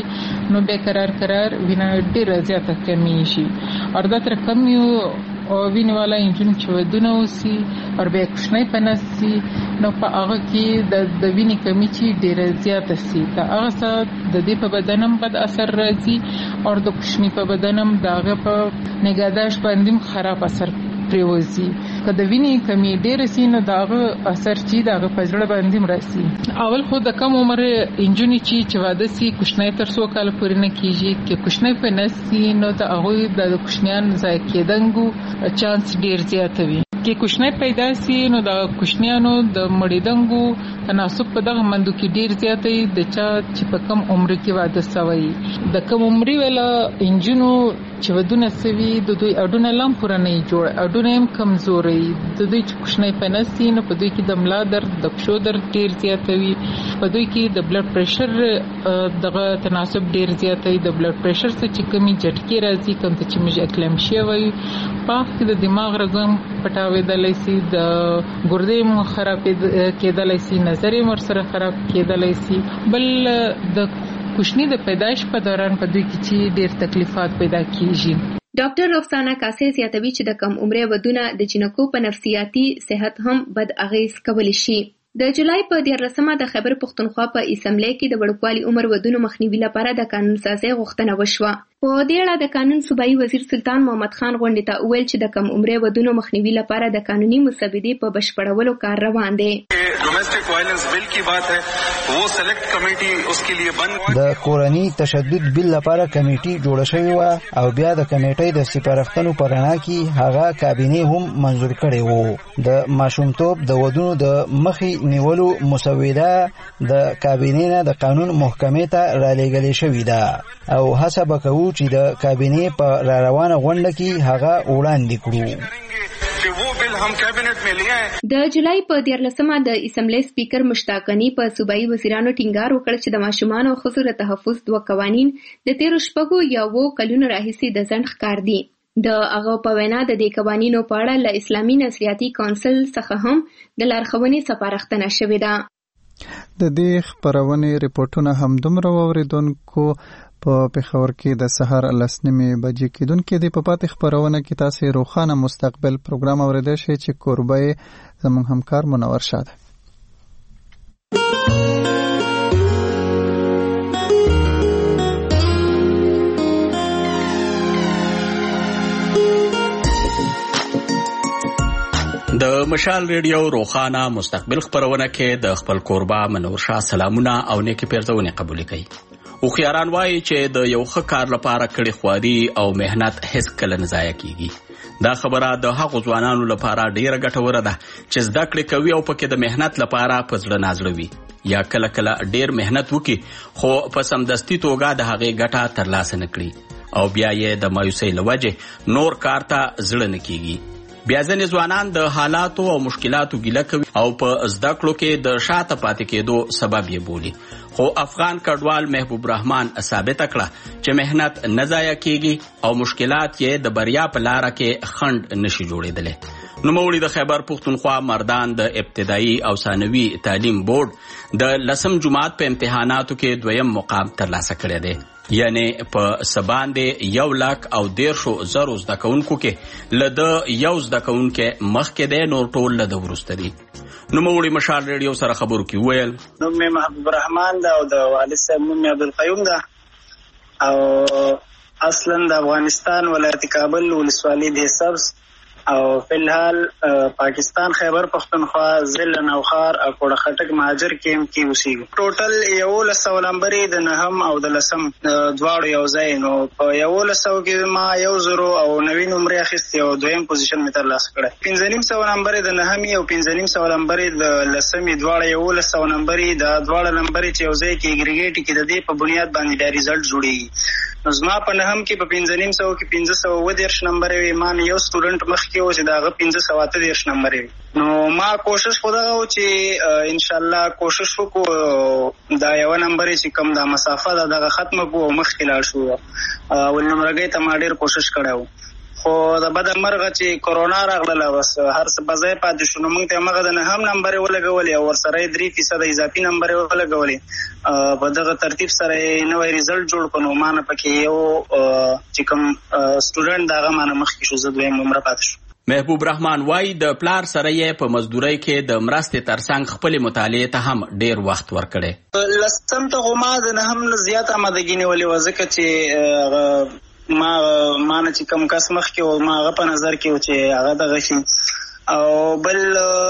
کې نو به قرار وینه ډیره زیاته کمی شي او دا تر کمیو او وینه والا انجین چې ودونه وسی او به کوښنۍ پنسي نو په هغه کې د وینې کمی چې ډیره زیاته سي دا هغه څه د دې په بدنم بد اثر راځي او د کوښنۍ په بدنم داغه په نگهداشت باندې خراب اثر پریوزي که د وینې کمی ډیره سي نو داغه اثر چې داغه په ځړ باندې مرسي. اول خو د کم عمر انجونی چې واده سي کوښنۍ تر 100 کال پورې نه کیږي کې کوښنۍ په نسي نو د هغه د کوښنیان ځای کېدنګو چانس ډیر زیات وي کې کوښنۍ پیدا سي نو د کوښنیانو د مړیدنګو تناسب په دغه مندو کې ډیر زیات دی د چا چې په کم عمر کې واده سوی د کم عمر ولا انجونو چې ودونه سوي د دوی اډونه لم پوره نه جوړ اډونه هم کمزوري د دوی کوښنۍ پنسي نه په دوی کې د ملا درد د پښو درد ډیر زیات وي په دوی کې د بلډ پريشر دغه تناسب ډیر زیات وي د بلډ پريشر څخه چې کمی جټکی راځي کوم ته چې موږ اکلمشیا وایو په کې د دماغ رګم پټاوېدلای شي د ګردې مو خراب کېدلای شي نظر یې ورسره خراب کېدلای شي بل د کوښنۍ د پیدایش په دوران په دوی کې چې ډېر تکلیفات پیدا کیږي. ډاکټر رخسانه کاسې زیاتوي چې د کم عمره ودونه د جنکو په نفسیاتي صحت هم بد اغیز کولی شي. د جولای په 14مه د خیبر پښتونخوا په اسمبلی کې د وړوکوالي عمر ودونو مخنیوي لپاره د قانون سازي غوښتنه وشوه. په دې اړه د قانون صوبایي وزیر سلطان محمد خان غونډې ته وویل چې د کم عمره ودونو مخنیوي لپاره د قانوني مسودې په بشپړولو کار روان دی. ډومېسټک وایلنس بل کی بات ہے وہ سلیکٹ کمیټي اس کے لیے بند د کورنی تشدد بل لپاره کمیټي جوړه شوې و او بیا د کمیټې د سپارښتنو پر اړه کې هغه کابینه هم منظور کړي وو. د ماشومتوب د ودونو د مخې نیولو مسوده د کابینه نه د قانون محکمې ته رالېږلې شوې ده او هڅه وکړو چې د کابینه په روانه غونډه کې هغه وړاندې کړو. د جولای په 14مه د اسمبلی سپیکر مشتاق غنی په صوبایي وزیرانو ټینګار وکړ چې د ماشومان او ښځو د تحفظ 2 قوانین د 13 یا 9 کلونو راهیسې د ځنډ ښکار دي. د هغه په وینا د دې قوانینو په اړه له اسلامي نصراتي کونسل څخه هم د لارښوونې سپارښتنه شوې ده. د دې خبرونې ریپورتونه هم دومره واوریدونکو په پېښور کې د سحر 10:30 بجې کېدونکې د په پاتې خبرونه کې تاسو روخانه مستقبل پروګرام اوریدئ چې کوربه زموږ همکار منور شاده. د مشال ریډیو روخانه مستقبل خبرونه کې د خپل کوربه منور شاه سلامونه او نیکی پیرزونه قبول کړي. او خیاران وایي چې د یو ښه کار لپاره کړي خواري او مهنت هیڅ کله نه ضایع کیږي. دا خبره د هغو ځوانانو لپاره ډیره ګټوره ده چې زده کړې کوي او پکې د مهنت لپاره په زړه نازړه وي یا کله کله ډیر مهنت وکړي خو په سمدستي توګه د هغې ګټه ترلاسه نه کړي او بیا یې د مایوسۍ له وجې نور کار ته زړه نه کیږي. بیا ځینې ځوانان د حالاتو او مشکلاتو ګیله کوي او په زده کړو کې د شاته پاتې کېدو سبب یې بولي. خو افغان کډوال محبوب رحمان ثابته کړه چې مهنت نه ضایع کیږي او مشکلات یې د بریا په لاره کې خنډ نشي جوړېدلی. نوموړي د خیبر پښتونخوا مردان د ابتدایي او ثانوي تعلیم بورډ د 10 جماعت په امتحاناتو کې 2م مقام ترلاسه کړی دی. یعنی په سباندې 1,10,000 زده کوونکو کې له د یو زده کوونکو مخکې دی نور ټول له د وروسته دي. نوموړي مشال ریډیو سره خبرو کې وویل نوم مې محبوب رحمان ده او د والد صاحب نوم مې عبدالقیوم ده او اصلا د افغانستان ولایت کابل ولسوالۍ د سبز او فلحال پاکستان خیبر پختونخوا ضلع نوخار او کوړه خټک مهاجر کیم کې اوسېږو. ټوټل 1100 نمبرې د 9 او د 10 دواړو یو ځای نو په 1100 کې ما 1,000 او 90 نمبرې اخیستې او 2م پوزیشن مې ترلاسه کړی. 5,500 نمبرې د 9 او 5,500 نمبرې د 10 دواړه 1100 نمبرې د دواړه نمبرې چې یو ځای کې اګریګیټ کې د دې په بنیاد باندې د ریزلټ جوړیږي. نو زما په 9 کې په 5,500 کې 510 نمبرې ما یو سټوډنټ مخ کې و چې داغه 530 نمبرې نو ما کوشش خو دغه و چې ان شاء الله کوشش وکړو دا یو نمبرې چې کم دا مسافه ده دغه ختمه کو مخکې لاړ شو ول نمبرګي ته ما ډیر کوشش کړو خو د بد مرغه چې کورونا راغله بس هر څه بځای پاتې شو. نو موږ ته مغه د 9 نمبرې ولګولې او ورسره 3% اضافي نمبرې ولګولې په دغه ترتیب سره نوې ریزلټ جوړ کړو. مانه پکې یو چې کوم سټوډنټ دغه مانه مخکې شو زه 2م نمبر پاتې شو. محبوب رحمان وای د پلار سره یې په مزدورۍ کې د مرستې ترڅنګ خپل مطالعه ته هم ډیر وخت ورکړي. لسم ته غما د نه هم زیات آمادګي نیولې وځکه چې ما نه چې کم کس مخ کې او ما غو په نظر کې و چې هغه دغه شي او بل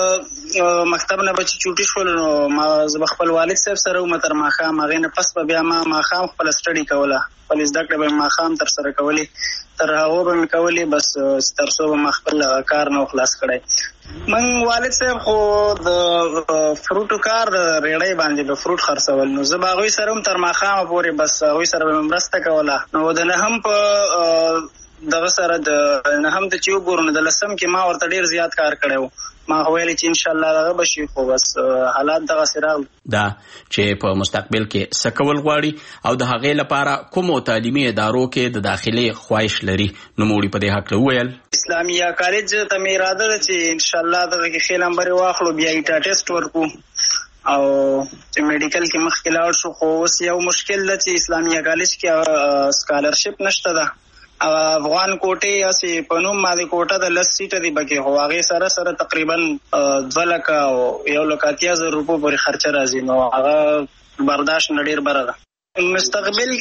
مکتب نه بچ چوټي شول نو ما خپل والد صاحب سره متر ماخام هغه نه پس بیا ما ماخام خپل سټډي کوله خپل زده کړې به ماخام تر سره کولې تر هغه به مې کولې بس تر څو به ما خپل کار نو خلاص کړی من والد صاحب خو د فروټو کار ریړۍ باندې د فروټ خرڅول نو زه به هغوی سره هم تر ماښامه پورې بس هغوی سره به مرسته کوله نو د نهم په دغه سره د نهم ته چې وګورو نو د لسم کې ما ورته ډېر زیات کار کړی و ما ویل چې ان شاء الله دغه بشي خو بس حالات دغه سراغ دا چې په مستقبل کې سکول غواړي او د هغې لپاره کومو تعلیمي ادارو کې د داخلي خواهش لري نوموړي په دې هکله وویل اسلامیه کالج ته مې اراده ده چې ان شاء الله دغه کې ښې نمبرې واخلو بیا ایټا ټیسټ ورکو او چې میډیکل کې مخکې لاړ شو خو اوس یو مشکل ده چې اسلامیه کالج کې سکالرشپ نشته ده او افغان کوټې اسې په نوم باندې کوټه د 10 سیټه دی بکې خو هغې سره سره تقریبا 2 لکه او 1,80,000 روپو پورې خرچه راځي نو هغه برداشت نه ډېر بره ده مستقبل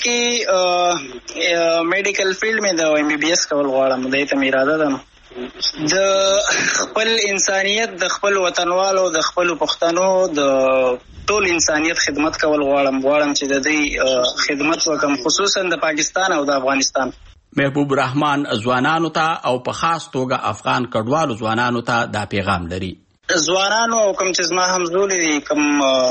کې میډیکل فیلډ مې د MBBS کول غواړم دې ته مې اراده ده نو د خپل انسانیت د خپل وطنوالو د خپل پښتنو د ټول انسانیت خدمت کول غواړم چې د دې خدمت وکم خصوصا د پاکستان او د افغانستان محبوب رحمان ځوانانو ته او په خاص توګه افغان کډوالو ځوانانو ته دا پیغام لري ځوانانو کوم چې زما همزولي دي کوم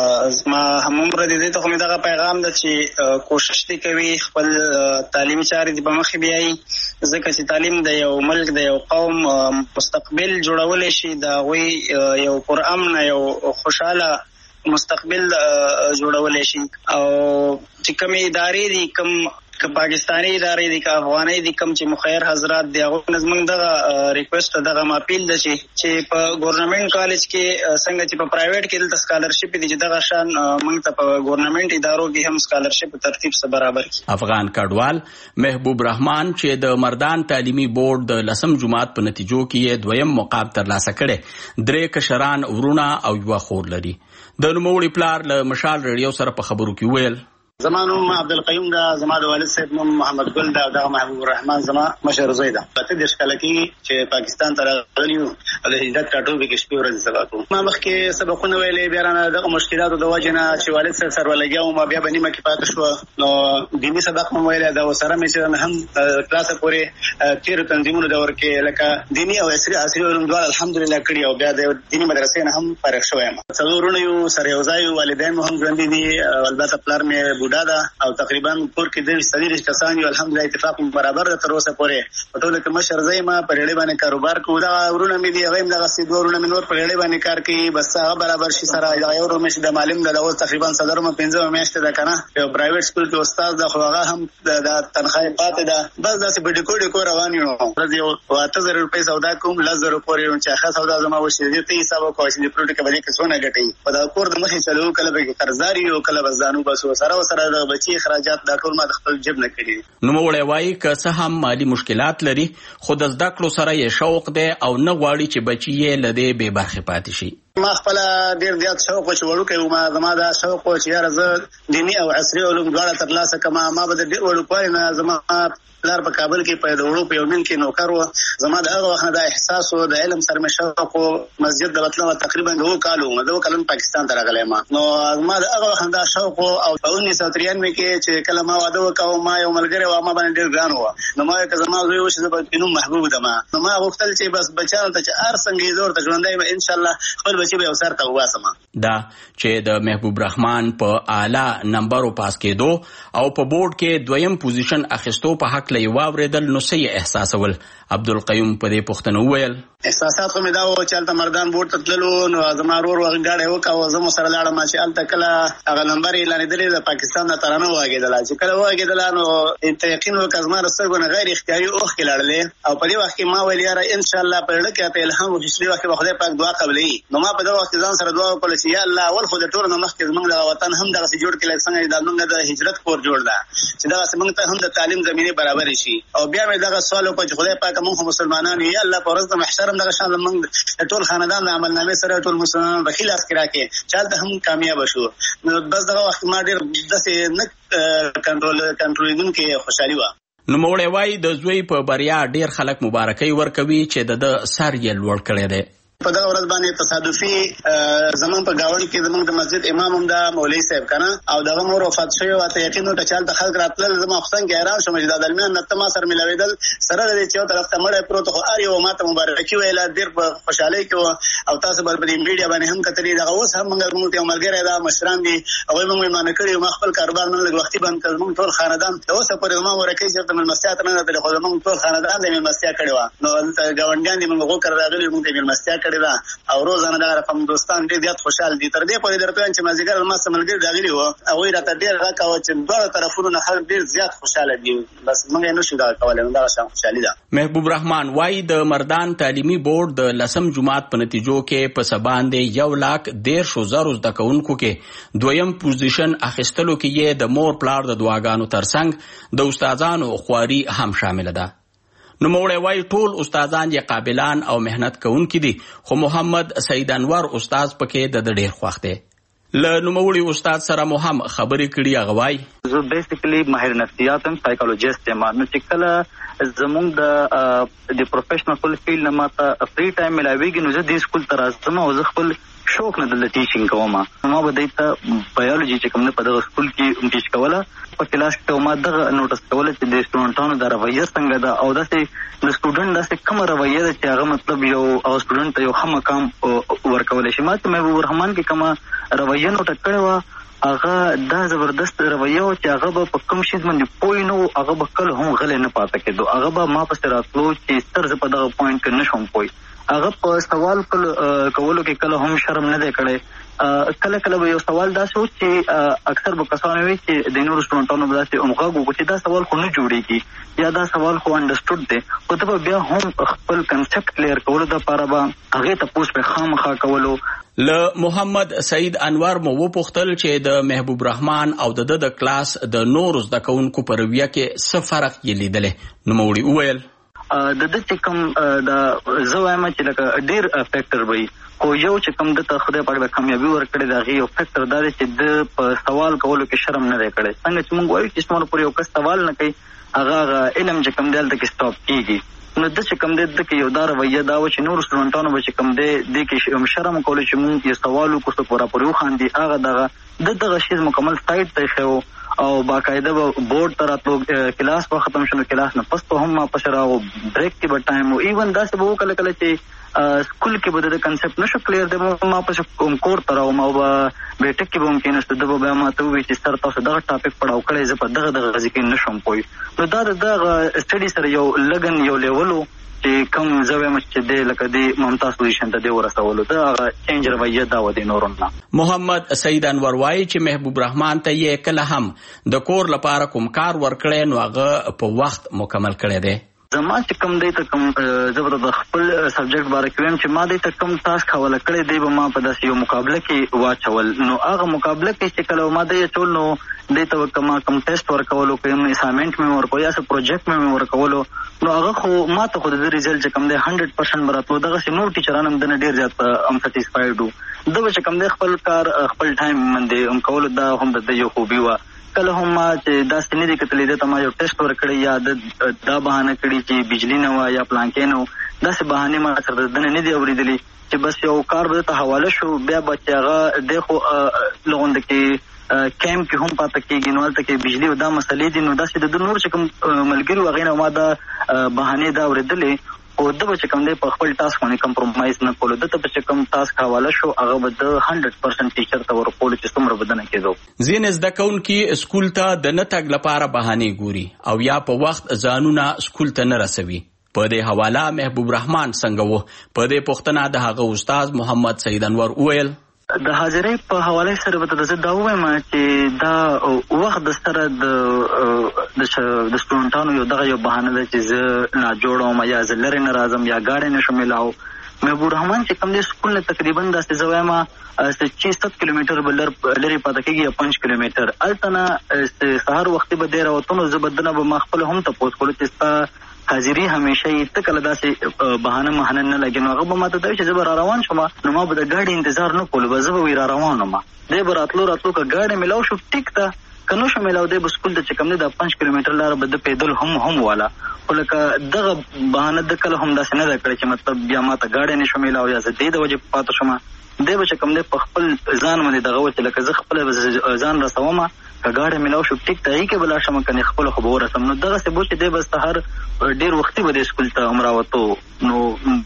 زما همعمره دي ته خو مې دغه پیغام ده چې کوشش دې کوي خپل تعلیمي چارې دې په مخې بیایي ځکه چې تعلیم د یو ملک د یو قوم مستقبل جوړولی شي د هغوی یو پرامن یو خوشحاله مستقبل جوړولی شي او چې کومې ادارې دي کوم که پاکستانی ادارې دي که افغاني دي کوم چې مخیر حضرات دي هغو نه زموږ دغه ریکویسټ دغه اپیل ده چې په ګورنمنټ کالج کې څنګه چې په پرایویټ کې دلته سکالرشپ دي چې دغه شان موږ ته په ګورنمنټ ادارو کې هم سکالرشپ ترتیب سره برابر کړي افغان کډوال محبوب رحمان چې د مردان تعلیمي بورډ د 10 جماعت په نتیجو کې دویم مقام ترلاسه کړي 3 کشران ورونه او یو خور لري د نوموړي پلار له مشال ریډیو سره په خبرو کې ویل زما نوم عبدالقیوم ده زما د والد صاحب نوم محمد ګل ده دغه محبوب الرحمن زما مشر زوی ده 30 کاله کې چې پاکستان ته راغلی یو د هجرت کاټو کې شپې ورځې سبا کوم ما مخکې سبقونه ویلې بیا رانه دغه مشکلاتو د وجې نه چې والد صاحب سره ولګیا وم بیا به نیمه کې پاتې شوه نو دیني سبق مو ویلی ده سره مې چې هم کلاسه پورې تېرو تنظیمونو دور کې لکه دیني او عصري علوم دواړه الحمدلله کړي او بیا د دیني مدرسې نه هم فارغ شوی یم څلور وروڼه یو سره یو ځای والدین مو هم ژوندي دي البته پلار مې بوډا ده او تقریبا کور کې 30 کسان یو الحمدلله اتفاق برابر ده تر اوسه پورې په ټوله کې مشر زه یم په ریړۍ باندې کاروبار کوو دغه ورونه مې دي هغه هم دغسې دوه ورونه مې نور په ریړۍ باندې کار کوي بس هغه برابر شي سره یو ورور مې چې د معلم ده اوس تقریبا صدرمه 15 میاشتې ده که نه یو پرایویټ سکول کې استاد ده خو هغه هم د تنخواه پاتې ده بس داسې په ډیکو روان یو ورځ یو 8000 روپۍ سودا کوم 10,000 پورې چې ښه سودا زما وشي دې ته حساب وکړو چې د فروټ کې به دې کې څونه ګټئ په دغه کور د مخې چلو کله به قرضدار یو کله به ځانو بسو سره د بچي اخراجات دا ټول ما د خپل جیب نه کړي نوموړی وایي که څه هم مالي مشکلات لري خو د زده کړو سره یې شوق دی او نه غواړي چې بچي یې له دې بې برخې پاتې شي ما خپله ډېر زیات شوق و چې وړوکی وم زما دا شوق و چې یاره زه دیني او عصري علوم دواړه ترلاسه کړم ما به د ډېر وړوکوالي نه زما پلار په کابل کې په د وړو په یو مین کې نوکر و زما د هغه وخت نه دا احساس و د علم سره مې شوق و مسجد د بتلم تقریبا 2 کال وم 2 کلن پاکستان ته راغلی یم نو زما د هغه وخت دا شوق و او په 1993 کې چې کله ما واده وکړ ما یو ملګری و ما باندې ډېر ګران و نو ما که زما زوی و چې زه به نوم محبوب ده نو ما غوښتل چې بس بچیانو ته چې هر څنګه یې زور ته ژوندی یم انشاءالله خپل بچي به یو سر ته وباسم دا چې د محبوب رحمان په اعلی نمبرو پاس کېدو او په بورډ کې دویم پوزیشن اخیستو په هکله یې واورېدل نو څه یې احساسول عبدالقیوم په دې پوښتنه وویل احساسات خو مې دا و چې هلته مردان بورډ ته تللو نو زما ورور هغه ګاډی وکړ زه مو سره لاړم چې هلته کله هغه نمبر اعلانېدلې د پاکستان نه ترانه وغږېدله چې کله وغږېدله نو ته یقین وکړه زما د سترګو نه غیر اختیاري اوښکې لاړلې او په دې وخت کې ما ویل یاره انشاءالله په زړه کې راته الهام وشي چې دې وخت کې به خدای پاک دعا قبلوي نو ما په دغه وخت ځان سره دعا وکړله چې یا الله اول خو د ټولو نه مخکې زموږ دغه وطن هم دغسې جوړ کړي لکه څنګه چې زموږ د هجرت کور جوړ ده چې دغسې موږ ته هم د تعلیم زمینې برابرې شي او بیا مې دغه سوال وکړ چې خدای پاکه موږ خو مسلمانان یو یا الله په ورځ د محشر هم دغه شان زموږ د ټول خاندان د عملنامې سره ټول مسلمانان به ښي لاس کې راکړي چې هلته هم کامیابه شو نو بس دغه وخت ما ډېر داسې نه کنټرولېدونکې خوشحالي وه نوموړی وایي د زوی په بریا ډېر خلک مبارکۍ ورکوي چې د ده سر یې لوړ کړی دی په دغه ورځ باندې تصادفي زمون په گاوند کې زمون د مسجد امام هم دا مولوی صاحب کنه او دغه مور وفات شوی او ته یقین ته چل د خلک راتل زما خصن کې حیران شوم چې د علمي نت ما سره ملاویدل سره د چې طرف ته مړ پروت خو اړ یو ماته مبارکي ویل ډیر په خوشاله کې او تاسو بل په میډیا باندې هم کتلی دغه اوس هم موږ ته ملګری دا مشران دي او موږ مان کړی ما خپل کاروبار نن لږ وختي بند کړ موږ ټول خاندان اوس په ما ورکه چې د ملمستیا تر نه د خو موږ ټول خاندان د ملمستیا کړی و نو گاونډیان دي موږ وکړ راغلي موږ د ملمستیا کړی دا او روزانه دا رقم دوستان ډیر زیات خوشاله دي تر دې پورې درته چې مازیګر ما سره ملګری راغلی و او راته ډیر راکاو چې دوه طرفونو نه خلک ډیر زیات خوشاله دي بس موږ نه شو دا کولای دا شان خوشالي ده. محبوب رحمان وای د مردان تعلیمي بورډ د لسم جماعت په نتیجو کې په سباندې 1,13,000 د کونکو کې دویم پوزیشن اخیستلو کې یې د مور پلار د دعاګانو ترڅنګ د استادانو خواري هم شامل ده. نو موړی وای ټول استادان یې قابلان او مهنت کوونکي دي خو محمد سید انور استاد پکې د ډېر خوښ دی. له نوموړي استاد سره مو هم خبرې کړي. هغه وای زه بیسیکلی ماهر نفسیات هم سایکولوژیست یم نو چې کله زمونږ د پروفیشنل فل فیلډ نه ماته فری ټایم ملاویږي نو زه دې سکول ته راځم او زه خپل شوق نه دلته ټیچینګ کوم. ما به دې ته بایولوژي چې کوم نه په دغه سکول کې ټیچ کوله په کلاس کې ما دغه نوټس کوله چې د سټوډنټانو د رویه څنګه ده او داسې د سټوډنټ داسې کومه رویه ده چې هغه مطلب یو سټوډنټ ته یو ښه مقام ورکولی شي. ما ته محبوب رحمان کې کومه رویه نوټه کړې وه هغه دا زبردست رویه و چې هغه به په کوم شي باندې پوه نه و هغه به کله هم غلی نه پاته کېدو. هغه به ما پسې راتلو چې ستر زه په دغه پوینټ کې نه شوم پوه. هغه په سوال کولو کې کله هم شرم نه دی کړی. کله کله به یو سوال داسې و چې اکثر به کسان وي چې د نورو سټوډنټانو به داسې همغږ وکړو چې دا سوال خو نه جوړېږي یا دا سوال خو انډرسټوډ دی خو ته به بیا هم خپل کنسپټ کلیر کولو دپاره به هغې تپوس پرې خامخا کولو. له محمد سید انور مو وپوښتل چې د محبوب رحمان او د کلاس د نورو زده کوونکو په رویه کې څه فرق یې لیدلی. نوموړي وویل د ده چې کوم زه وایم چې لکه ډېر فیکټر به وي خو یو چې کوم ده ته خدای پاک د کامیابي ورکړې د هغې یو فیکټر دا دی چې ده په سوال کولو کې شرم نه دی کړی. څنګه چې موږ وایو چې څومره پورې یو کس سوال نه کوي هغه علم چې کوم دی هلته کې سټاپ کېږي. نو ده چې کوم دی ده کې یو دا رویه دا وه چې نورو سټوډنټانو به چې کوم دی دې کې شرم کولو چې موږ یو سوال وکړو څوک راپورې وخاندي هغه دغه شیز مکمل سایډ ته ایښی و او باقاعده به بورډ ته راتلو کلاس به ختم شو نو کلاس نه پس به هم ما پسې راغو بریک کې به ټایم و ایون داسې به و کله کله چې سکول کې به د کنسپټ نشو کلیر دی ما پسې کور ته راوم او به بیټک کې به هم کېناستو ده به بیا ما ته ووایي چې سر تاسو دغه ټاپک پړاو کړی زه په دغه غزې کې نشم پوه. نو دا د دغه سټډي سره یو لګن یو لیول و چې کوم زه وایم چې دی لکه د ممتاز پوزیشن ته دی ورسولو د هغه چینج رویه دا و د نورو نه. محمد سید انور وایي چې محبوب رحمان ته یې کله هم د کور لپاره کوم کار ورکړی نو هغه په وخت مکمل کړی دی. زما چې کوم دی ته کوم زه به د خپل سبجیکټ باره کې وایم چې ما دی ته کوم ټاسک حواله کړی دی به ما په داسې یو مقابله کې واچول. نو هغه مقابله کې چې کله ما دی اچول نو دی ته کوم ټیسټ ورکولو کوم اسایمنټ مې ورکول یا څه پروجیکټ مې ورکولو نو هغه خو ما ته خو د ریزلټ چې کوم دی 100% براتلو دغسې نور ټیچران هم دنه ډېر زیات هم سټیسفاید وو. ده به چې کوم دی خپل کار خپل ټایم باندې هم کولو دا هم د یو خوبي وه. کله هم ما چې داسې نه دي کتلی ده ته ما یو ټیسټ ورکړی یا دا بهانه کړي چې بجلي نه وه یا پلانکې نه و داسې بهانې ما سره د دنه نه دي اورېدلي چې بس یو کار به ته حواله شو بیا به چې هغه دی خو لغونده کې کیمپ کې هم پاته کېږي نو هلته کې بجلي او دا مسلې دي نو داسې د نور چې کوم ملګري و هغې نه ما دا بهانې دا اورېدلې او ده به چې کوم دی په خپل ټاسک باندې کمپرومایز نه کولو. ده ته به چې کوم ټاسک حواله شو هغه به د 100% ټیچر ته ورکولو چې څومره به دنه کېدو. ځینې زده کوونکي سکول ته د نه تګ لپاره بهانې ګوري او یا په وخت ځانونه سکول ته نه رسوي. په دې حواله محبوب رحمان څنګه و په دې پوښتنه د هغه استاد محمد سید انور وویل د حاضرۍ په حواله سره به ته زه دا ووایم چې دا وخت د سره د سټوډنټانو یو دغه یو بهانه ده چې زه ناجوړه وم یا زه لرې نه راځم یا ګاډی نه شم میلاو. محبوب رحمان چې کوم دی سکول نه تقریبا داسې زه وایم چې 7 کیلومتر به لرې پاته کېږي یا 5 کیلومتر. هلته نه سهار وختي به دی راوتو نو زه به دنه به ما خپله هم تپوس کولو چې ستا حاضري همیشه یې ته کله داسې بهانه مهانه نه لګي نو هغه به ما ته دا وایي چې زه به را روان شم نو ما به د ګاډي انتظار نه کولو به زه به وایي را روان وم. دی به راتلو که ګاډی میلاو شو ټیک ته کنو شمل او د سکول د چکم نه د 5 کیلومتر لار بده پیدل هم والا ولکه دغه بهانه د کله هم داسې نه کړی چې مطلب بیا ماته گاډي نه شمل او یا زه د وجه پاتې شوم د به چکم نه په خپل ځان باندې دغه وته لکه زه خپل ځان رسوم کګاډه ملاو شو ټیک ته کې بل شم کنه خپل خبر رسم نو دغه څه بوچ دی بس هر ډیر وختي به د سکول ته امراوتو نو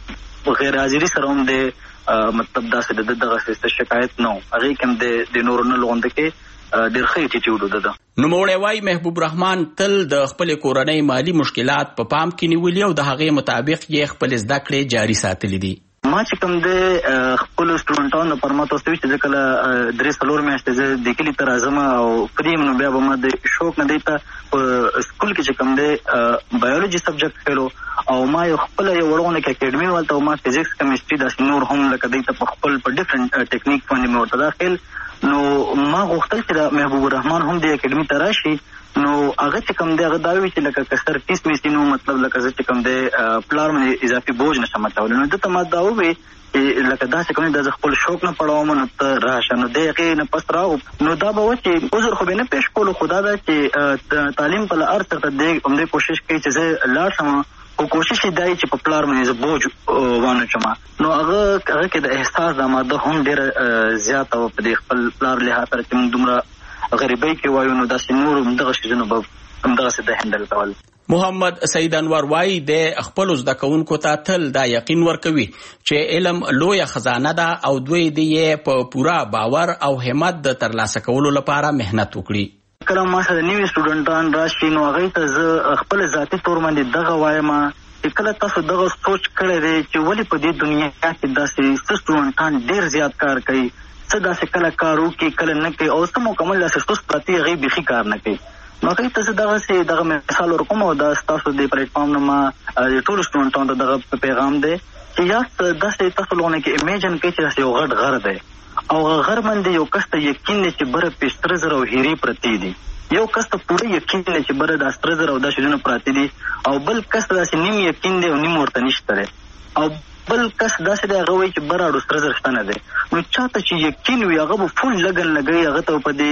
غیر حاضری سره هم د مطلب داسې دغه څه شکایت نو هغه کوم د نور نه لوند کې ډیر ښه ایټیټیوډ ده. نو موړی وای محبوب رحمان تل د خپل کورنۍ مالی مشکلات په پام کې نیولې او د هغه مطابق یې خپل زده کړې جاری ساتلې دي. ما چې کوم د خپل سټوډنټانو پر ماته واستوي چې کله 3-4 میاشتې زه د کلی تر اعظم او پریم نو بیا به ما د شوق نه دیته په سکول کې چې کوم د بایولوژي سبجیکټ کړو او ما یو خپل یو وړونه کې اکیډمي ولته او ما فزیکس کیمستري د نور هم لکه دیته په خپل په ډیفرنٹ ټیکنیک باندې مو ورته داخل نو ما غوښتل چې محبوب رحمان هم د اکیډمي ته راشي نو هغه چې کوم دی هغه دا وی چې لکه کسر 30 میسي نو مطلب لکه چې کوم دی پلار باندې اضافي بوج نشم متول نو دته ما دا وی لکه دا چې کوم د خپل شوق نه پړاوم نو ته راشه نو دغه نه پس راو نو دا به و چې عذر خو به نه پېښ کول خدا دا چې تعلیم په لار تر دې هم د کوشش کوي چې زه لا سم او کوشش دی چې په پلار باندې بوج وانه چما نو هغه کې د احساس د ماده هم ډیر زیات او په خپل پلار له هغه چې موږ دومره غریبۍ کې وایو نو داسې نور دغه شیزونه به همدغسې د هندل کول. محمد سید انور وای د خپل زده کوونکو ته تل دا یقین ورکوي چې علم لویه خزانه ده او دوی دې په پورا باور او همت د ترلاسه کولو لپاره مهنت وکړي. کله ما سره نوي سټوډنټان راشي نو هغې ته زه خپل ذاتي طور باندې دغه وایم چې کله تاسو دغه سوچ کړی دی چې ولې په دې دنیا کې داسې څه سټوډنټان ډېر زیات کار کوي څه داسې کله کار وکړي کله نه کوي او څه مکمل داسې سوس پرتې هغې بیخي کار نه کوي نو هغې ته زه دغه مثال ورکوم او دا ستاسو د پلیټفارم نه ما ټولو سټوډنټانو ته دغه پیغام دی چې یاست داسې تاسو لغونه کې امیجن کوي چې داسې یو غټ غر دی او غر باندې یو کس ته یقین دی چې بره پې 70,000 هیرې پرتې دي یو کس ته پوره یقین دی چې بره دا 70,000 دا شیزونه پراته دي او بل کس ته داسې نیم یقین دی او نیم ورته نشته دی او بل کس داسې دی هغه وایي چې بره 70,000 شته نه دی نو چاته چې یقین وي هغه به فول لګن لګوي هغه ته په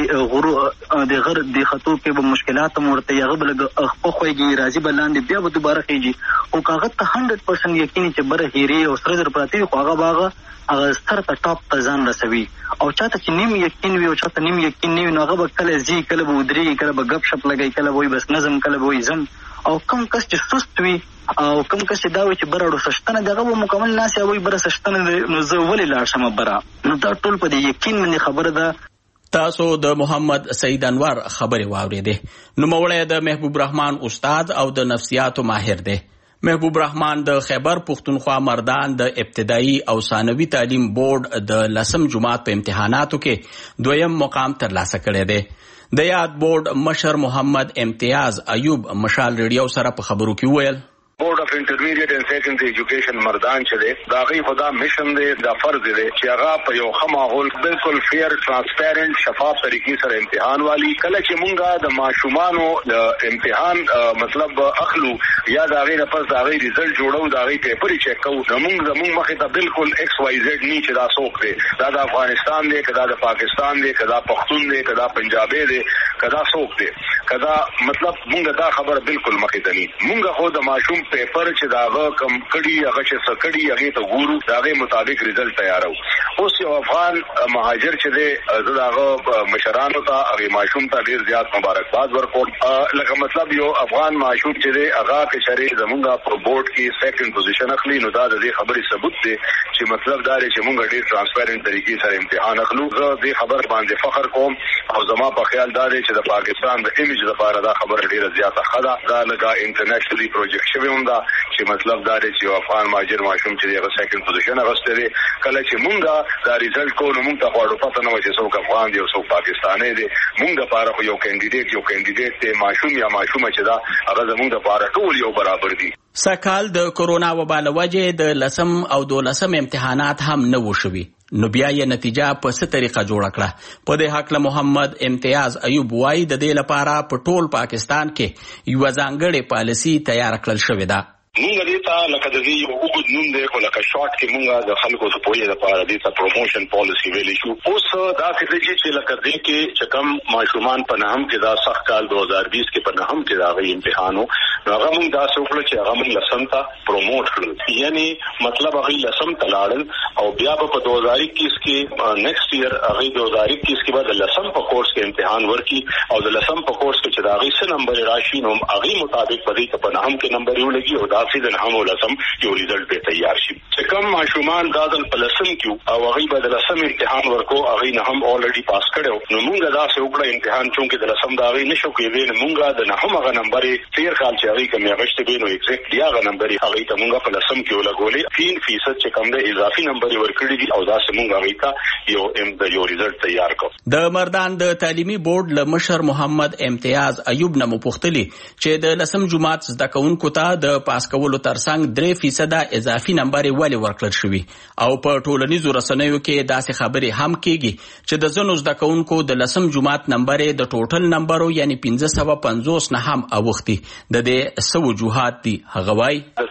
دې د غر د خطو کې به مشکلات هم ورته هغه به لږ خوښویږي راځي به لاندې بیا به دوباره خیږي خو که هغه ته 100% یقین چې بره هیرې او 70,000 پراته وي خو هغه هغه سر ته ټاپ ته ځان رسوي او چاته چې نیم یقین وي او چاته نیم یقین نه وي نو هغه به کله ځي کله به ودرېږي کله به ګپ شپ لګوي کله به وایي بس نظم کله به وایي ځم او کم کس چې سست وي او کم کس چې دا وایي چې بره سشتنه دی هغه به مکمل ناست وایي بره سشتنه دی نو زه ولې لاړ شم بره نو دا ټول په دې یقین باندې خبره ده. تاسو د محمد سید انور خبرې واورېدې نو موړی د محبوب رحمان استاد او د نفسیاتو ماهر دی. محبوب رحمان د خیبر پختونخوا مردان د ابتدایي او ثانوي تعلیم بورډ د 10 جماعت په امتحاناتو کې 2م مقام ترلاسه کړی دی. د یاد بورډ مشر محمد امتیاز ایوب مشال ریډیو سره په خبرو کې ویل بورډ اف انټرمیډیټ اینڈ سیکنډري ایجوکیشن مردان چې دی دا غي خدا مشن دی دا فرض دی چې هغه په یو ښه ماحول بالکل فیر ترانسپیرنٹ شفاف طریقې سره امتحان والی کله چې مونږه د ماشومانو د امتحان مطلب اخلو یا دا غي نه پس دا غي ریزلټ جوړو دا غي پیپر چیک کوو زمونږ مخې ته بالکل ایکس وائی زیډ نه چې دا څوک دی دا د افغانستان دی کدا د پاکستان دی کدا پښتون دی کدا پنجابی دی کدا څوک دی کدا مطلب مونږه دا خبر بالکل مخې ته نه مونږه خو د ماشوم پیپر چې داغه کم کړي هغه چې سکړي هغه ته ګورو داغه مطابق ریزلټ تیارو اوس یو افغان مهاجر چې دی داغه مشرانو ته هغه ماشوم ته ډیر زیات مبارکباد ورکوم لکه مطلب یو افغان ماشوم چې دی هغه کې شری زمونږه په بورډ کې سیکنډ پوزیشن اخلي نو دا د دې خبرې ثبوت دی چې مطلب دا چې مونږ ډیر ترانسپیرنٹ طریقې سره امتحان اخلو زه دې خبر باندې فخر کوم او زما په خیال دا دی چې د پاکستان د ایمیج لپاره دا خبره ډیره زیاته ښه ده دا لکه انټرنیشنلی پروجیکټ شوی دا چې مطلب دا دی چې افغان مهاجر ماشوم چې هغه سیکنډ پوزیشن اغوسته دی کله چې مونږه دا ریزلټ کو نو مونږ ته خواړو پته نه و چې څوک افغان دی او څوک پاکستاني دی مونږ لپاره یو کینډیډیټ دی ماشوم یا ماشومه چې دا هغه زمونږ لپاره ټول یو برابر دي. سکهال د کورونا وبا له وجې د 10 او 12 امتحانات هم نه وشوي نو بیا یې نتیجه په څه طریقه جوړ کړه په دې حق له محمد امتیاز ایوب وای د دې لپاره په ټول پاکستان کې یو ځانګړې پالیسي تیار کړل شوې ده. مونږ دې ته لکه د دې یو وګد نوم دی خو لکه شارټ کې مونږ د خلکو د پوهې لپاره دې ته پروموشن پالیسی ویلې شو. اوس دا فکر چې لکه دې کې چې کم ماشومان په نهم کې دا سخت کال 2020 کې په نهم کې دا غي امتحانو نو هغه مونږ دا څوکړه چې هغه مونږ لسم ته پروموټ کړل یعنی مطلب هغه لسم ته لاړل او بیا په 2021 کې نیکسٹ ایئر هغه 2021 کې بعد لسم په کورس کې امتحان ورکي او د لسم په کورس کې چې دا غي څه نمبر راشي نو هغه مطابق په دې په نهم کې نمبر یو لګي او دا سیده نهم او لسم یو ریزلټ به تیار شي. چې کوم ماشومان دا د لسم کې او هغه به د لسم امتحان ورکو هغه نهم اولریډي پاس کړو نو مونږ دا څوکړه امتحان چونکې د لسم دا غي نشو کېدل مونږه د نهم هغه نمبر تیر کال چې هغه کمی غشته به نو ایگزیکټلی هغه نمبر هغه ته مونږه په لسم کې ولګولې 3% چې کم د اضافي نمبر ورکړي دي او دا څنګه هغه ته یو ریزلټ تیار کو. د مردان د تعلیمي بورډ لمشر محمد امتیاز ایوب نمو پختلی چې د لسم جماعت زده کوونکو ته د پاس کولو ترڅنګ 3% اضافي نمبر ولې ورکړل شوی او په ټولنیزو رسنیو کې داسې خبرې هم کیږي چې د زنو زده کوونکو د لسم جماعت نمبر د ټوټل نمبرو یعنی 1550 نه هم اوختي د دې سو وجوهات دي. هغه وايي د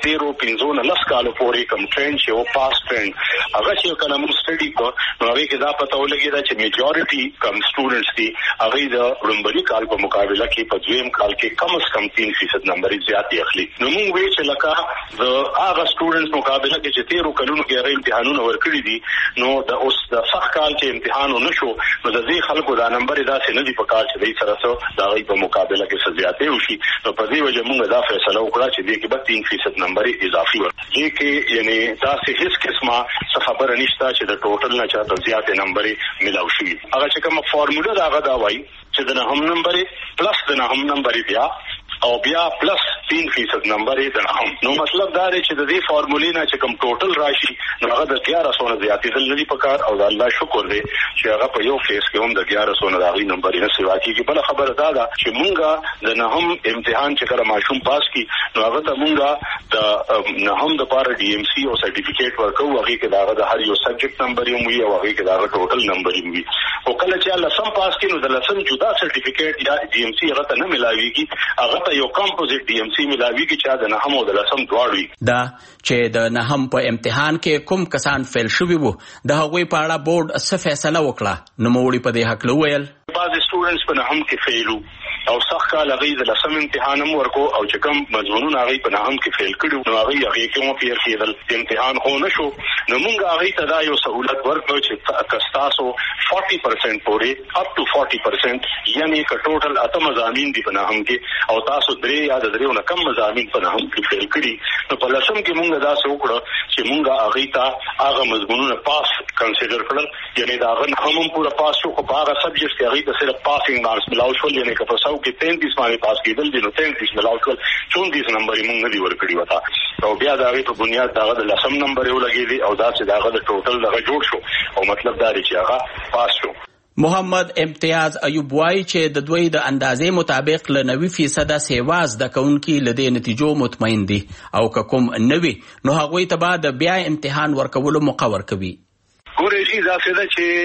15 کالو پورې کم ټرند چې او پاس ټرند هغه چې کله موږ سټډي کو نو هغه کې دا پته ولګی چې میجورټي کم سټوډنټس دي هغه د لومړي کال په مقابله کې په دویم کال کې کم از کم 3% نمبر زیات اخلي. نو موږ وی چې لکه د هغه سټوډنټس مقابله کې چې 13 کلونو کې هغه امتحانونه ورکړي دي نو د اوس د سخت کال چې امتحان نشو نو د دې خلکو دا نمبر داسې نه دي په کال چې دې سره سره دا غي په مقابله کې سزیاتې وشي نو په دې وجه موږ دا فیصله وکړه چې دې کې به 3% نمبر اضافي ورکړي. دې کې یعنی داسې هیڅ قسمه څه خبره نشته چې د ټوټل نه چاته زیات نمبر ملاوي شي. هغه چې کوم فارموله دا غدا وایي چې د نهم نمبر پلس د نهم نمبر بیا او بیا پلس 3% نمبر د نهم نو مطلب دا دی چې د دې فارمولې نه چې کوم ټوټل راشي نو هغه د 1100 نه زیاتېدل نه دي پکار او د الله شکر دی چې هغه په یو فیس کې هم د 1100 نه راغلي نمبر نه سیوا کیږي. بل خبره دا ده چې مونږه د نهم امتحان چې کله ماشوم پاس کی نو هغه ته مونږه د نهم د پاره ډي ام سي او سرټیفیکیټ ورکو هغه کې دا د هر یو سبجیکټ نمبر یې وي او هغه کې دا ټوټل نمبر یې وي او کله چې لسم پاس کی نو د لسم جدا سرټیفیکیټ یا ډي ام سي هغه ته نه ملاويږي هغه یو کمپوزیټ ډي ام سي ملاويږي چې د نهم او د لسم دواړو دا چې د نهم په امتحان کې کوم کسان فیل شوي وو د هغوی په اړه بورډ څه فیصله وکړه نو موړي په دې حق وویل بعض سټوډنټس په نهم کې فیلو او سخت کال هغه د لسم امتحان هم ورکو او چې کوم مضمونونه هغه په نهم کې فیل کړو نو هغه کوم پیر کېدل امتحان خو نشو نو موږ هغه ته دا یو سہولت ورکړو چې کستاسو 40% پورې اپ ټو 40% یعنی که ټوټل اته مضامین دي په نهم کې او تاسو درې یا درې نه کم مضامین په نهم کې فیل کړي نو په لسم کې موږ دا څوکړه چې موږ هغه ته هغه مضمونونه پاس کنسیډر کړل یعنی دا هغه هم پورا پاس شو خو هغه سبجیکټ کې هغه ته صرف پاسینګ مارکس ملاو شول یعنی که په کې 33 باندې پاس کېدل دي نو 33 ملاو کړل 34 نمبر یې موږ نه دی ورکړی وتا او بیا دا غي په بنیاد دا د لسم نمبر یو لګی دی او دا چې دا د ټوټل دغه جوړ شو او مطلب دا دی چې هغه پاس شو. محمد امتیاز ایوب وای چې د دوی د اندازې مطابق ل 90% سیواز د کونکي لدې نتیجو مطمئن دي او که کوم نوي نو هغه ته بعد بیا امتحان ورکولو مقرر کوي. ګورې شي دا څه ده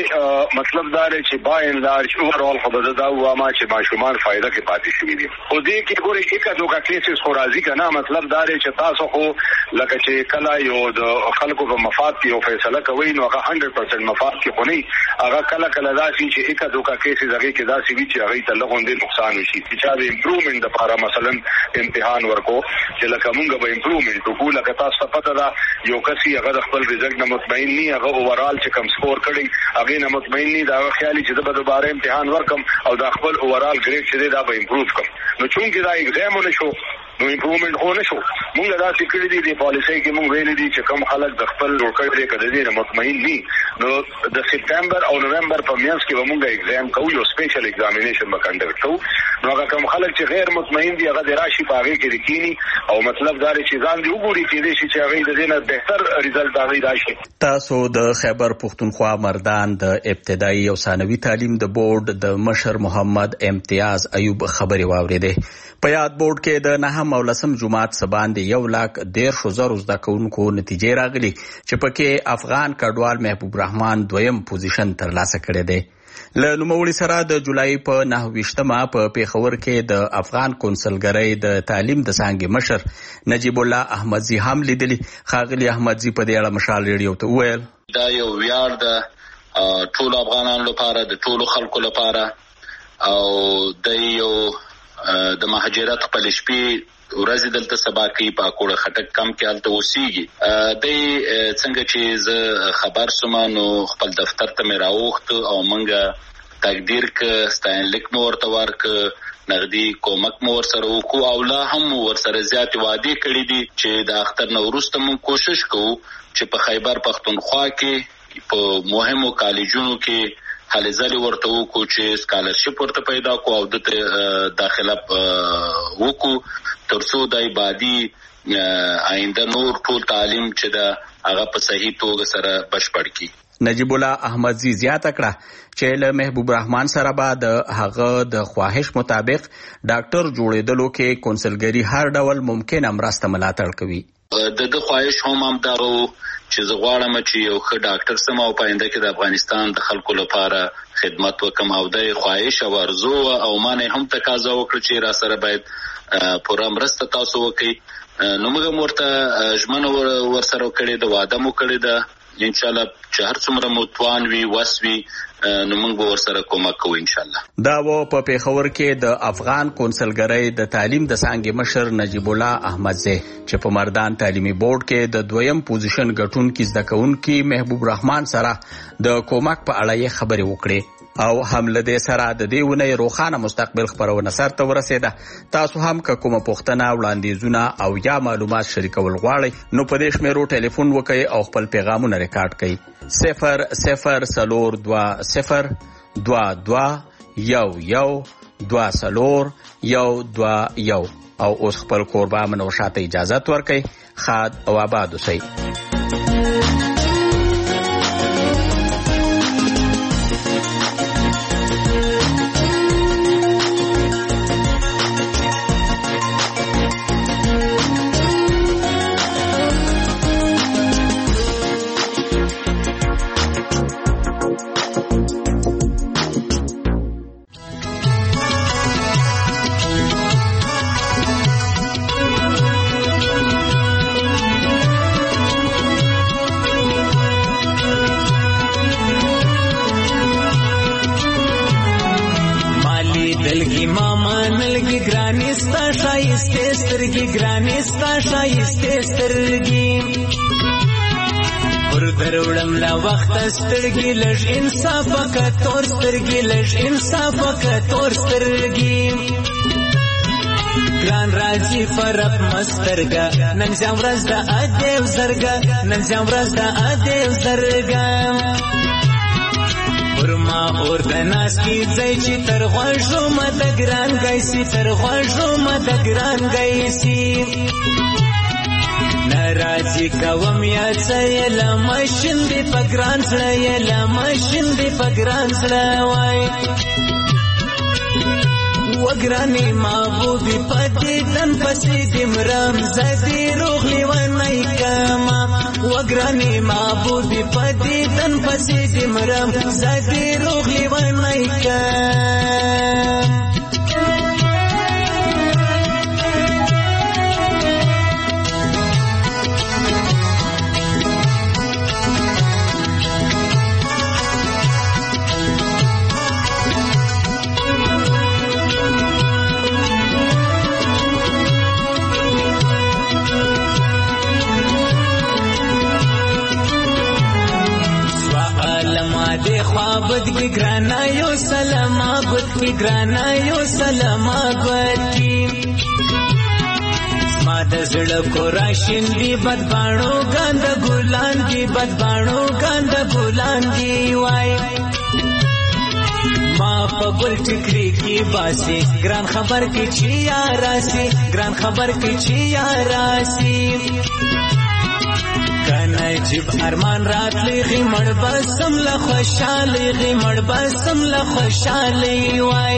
چې مطلب دا دی چې با ان لارج اوورال خو به دا واما چې ماشومان فائدہ کې پاتې شوي دي خو دې کې ګورې کې دوه کیسز خو راځي کنه مطلب دا دی چې تاسو خو لکه چې کله یو د خلکو په مفاد کې یو فیصله کوي نو هغه 100% مفاد کې خو نه هغه کله دا شي چې یک دوه کیسز هغه کې دا سی وی چې هغه ته لغوندې نقصان وشي چې دا امپروومنت لپاره مثلا امتحان ورکو چې لکه مونږ به امپروومنت وکړو لکه تاسو پته دا یو کسي هغه د خپل رزلټ نه مطمئن نه هغه اوورال چې کم سکور کړي هغه نه مطمئن نه دا خیالي چې د دوباره امتحان ورکم او دا خپل اوورال ګریډ چې دا به امپروو کوم نو چونکې دا ایگزام نشو نو امپروومنت هو نشو مونږ دا فکر دي د پالیسي کې مونږ ویل دي چې کم خلک د خپل ورکړې کړي دي مطمئن نه نو د سپټمبر او نومبر په میاشت کې مونږ ایگزام کوو یو سپیشل ایگزامینیشن به کنډکټ کوو نو هغه کم خلک چې غیر مطمئن دي هغه د راشي پاغي کې رکینی او مطلب دا چې ځان دی وګوري چې دې چې هغه د دې نه بهتر ریزلټ هغه راشي. تاسو د خیبر پختونخوا مردان د ابتدایي او ثانوي تعلیم د بورډ د مشر محمد امتیاز ایوب خبري واوریده. په یاد بورډ کې د نهم او لسم جماعت سباندې 1,13,000 زده کوونکو نتیجې راغلي چې پکې افغان کډوال محبوب رحمان دویم پوزیشن ترلاسه کړی دی. له نوموړي سره د جولای په 9 په پیښور کې د افغان کونسلګرۍ د تعلیم د څانګې مشر نجیب الله احمدزي هم لیدلی. ښاغلي احمدزي په دې اړه مشال ریډیو ته وویل دا یو ویاړ ده ټولو افغانانو لپاره، د ټولو خلکو لپاره، او د یو د مهاجرت خپل شپې ورځې دلته سبا کوي په اکوړه خټک کم کې هلته اوسېږي. دی څنګه چې زه خبر سوم نو خپل دفتر ته مې راوغوښت او موږ تقدیر که ستاینلیک مو ورته ورکړ، نغدي کومک مو ورسره وکړو او لا هم ورسره زیاتې وعدې کړي دي چې د اختر نه وروسته موږ کوشش کوو چې په خیبر پښتونخوا کې په مهمو کالجونو کې هلې ځلې ورته وکړو چې سکالرشپ ورته پیدا کړو او دته داخله وکړو تر څو د عبادي آینده نور ټول تعلیم چې د هغه په صحیح توګه سره بشپړ کړي. نجیب الله احمدزي زیاته کړه چې له محبوب رحمان سره به د هغه د خواهش مطابق ډاکټر جوړېدلو کې کونسلګري هر ډول ممکنه مرسته ملاتړ کوي. د خواهش هم دغه چې زه غواړم چې یو ښه ډاکټر سم او په آینده کې د افغانستان د خلکو لپاره خدمت وکم او د خواهش او ارزو او ما نه هم تقاضا وکړه چې را سره باید پوره مرسته تاسو وکړئ. نو موږ ورته ژمنه ورسره کړې ده، واده مو کړې ده، انشاءالله چې هر څومره مو توان وي وس وي نو موږ به ورسره کومک کوو انشاءالله. دا و په پیښور کې د افغان کونسلګرۍ د تعلیم د څانګې مشر نجیب الله احمدزي چې په مردان تعلیمي بورډ کې د 2م پوزیشن ګټونکي زده کوونکي محبوب رحمان سره د کومک په اړه یې خبرې وکړې او هم له دې سره د دې ونې روښانه مستقبل خپرونه سرته ورسېده. تاسو هم که کومه پوښتنه وړاندیزونه او یا معلومات شریکول غواړئ نو په دې شمیرو ټلیفون وکړئ او خپل پیغامونه ریکارډ کړئ 0002222 او اوس خپل کوربه منو شاته اجازه ورکړئ. خاد او آباد اوسئ. سترګي لږ انصاف وکړه تور سترګي لږ انصاف وکړه تور سترګي ګران راځي فرق مسترګه نن ځم ورځ د ادیو زرګه نن ځم ورځ د ادیو زرګه ورما اور د ناس کی ځای چې تر غوښو مد ګران گایسي تر غوښو مد ګران گایسي ناراضي کوم یا څه لمشن دی پګران سره یا لمشن دی پګران سره وای وګراني محبوبي پدې تن پسې دمرام زدي روغلي ونای کما وګراني محبوبي پدې تن پسې دمرام زدي روغلي ونای کما خوابت کی گرانا یو سلام آبت کی گرانا یو سلام آبت کی ماد زړه کو راشین دی بدبانو ګاند ګلان دی بدبانو ګاند ګلان دی وای ما په ګل ټکری کی باسي ګران خبر کی چی یاراسي ګران خبر کی چی یاراسي کنه جب ارمان راتلی غمړ بسم له خوشالي غمړ بسم له خوشالي وای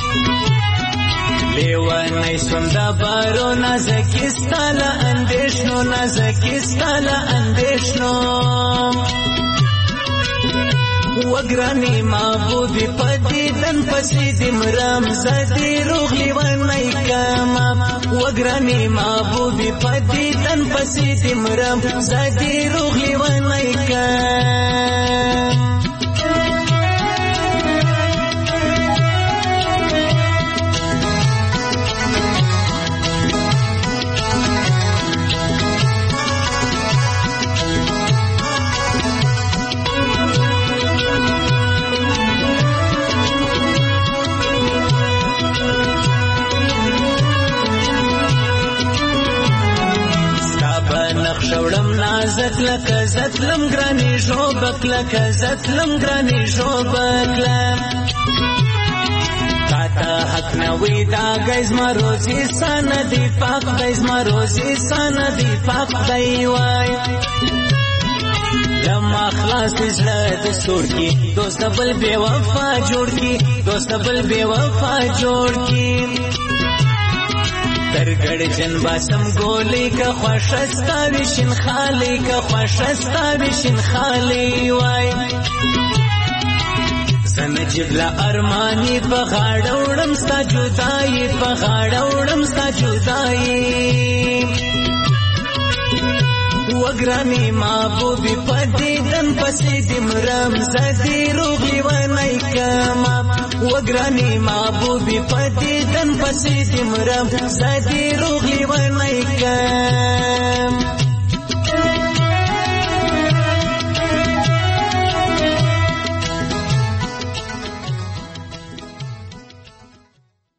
لیوانای سوندا بارو نازکستاله اندیشنو نازکستاله اندیشنو وګرانی محبوبي پدیدن پسې د مرام زدي روغلی ونای کما وګرانی محبوبي پدیدن پسې د مرام زدي روغلی ونای کما شوړم نازک لکه زتلم ګرانی شوبک لکه زتلم ګرانی شوبک تا حق نوی دا گیز ما روزی سندی پاک گیز ما روزی سندی پاک دی وای لما خلاص زړه دستور کی دوست بل بے وفا جوړ کی دوست بل بے وفا جوړ کی ترګړ جن باسم ګولې کا خوشستا وشین خالی کا خوشستا وشین خالی وای سنجب لا ارمانی په غاړوړم ستا جدای په غاړوړم ستا جدای وګرانی محبوبي پدیدن پسې د مرام زدي روغلی ونای کما وګرانی محبوبي پدیدن پسې د مرام زدي روغلی ونای کما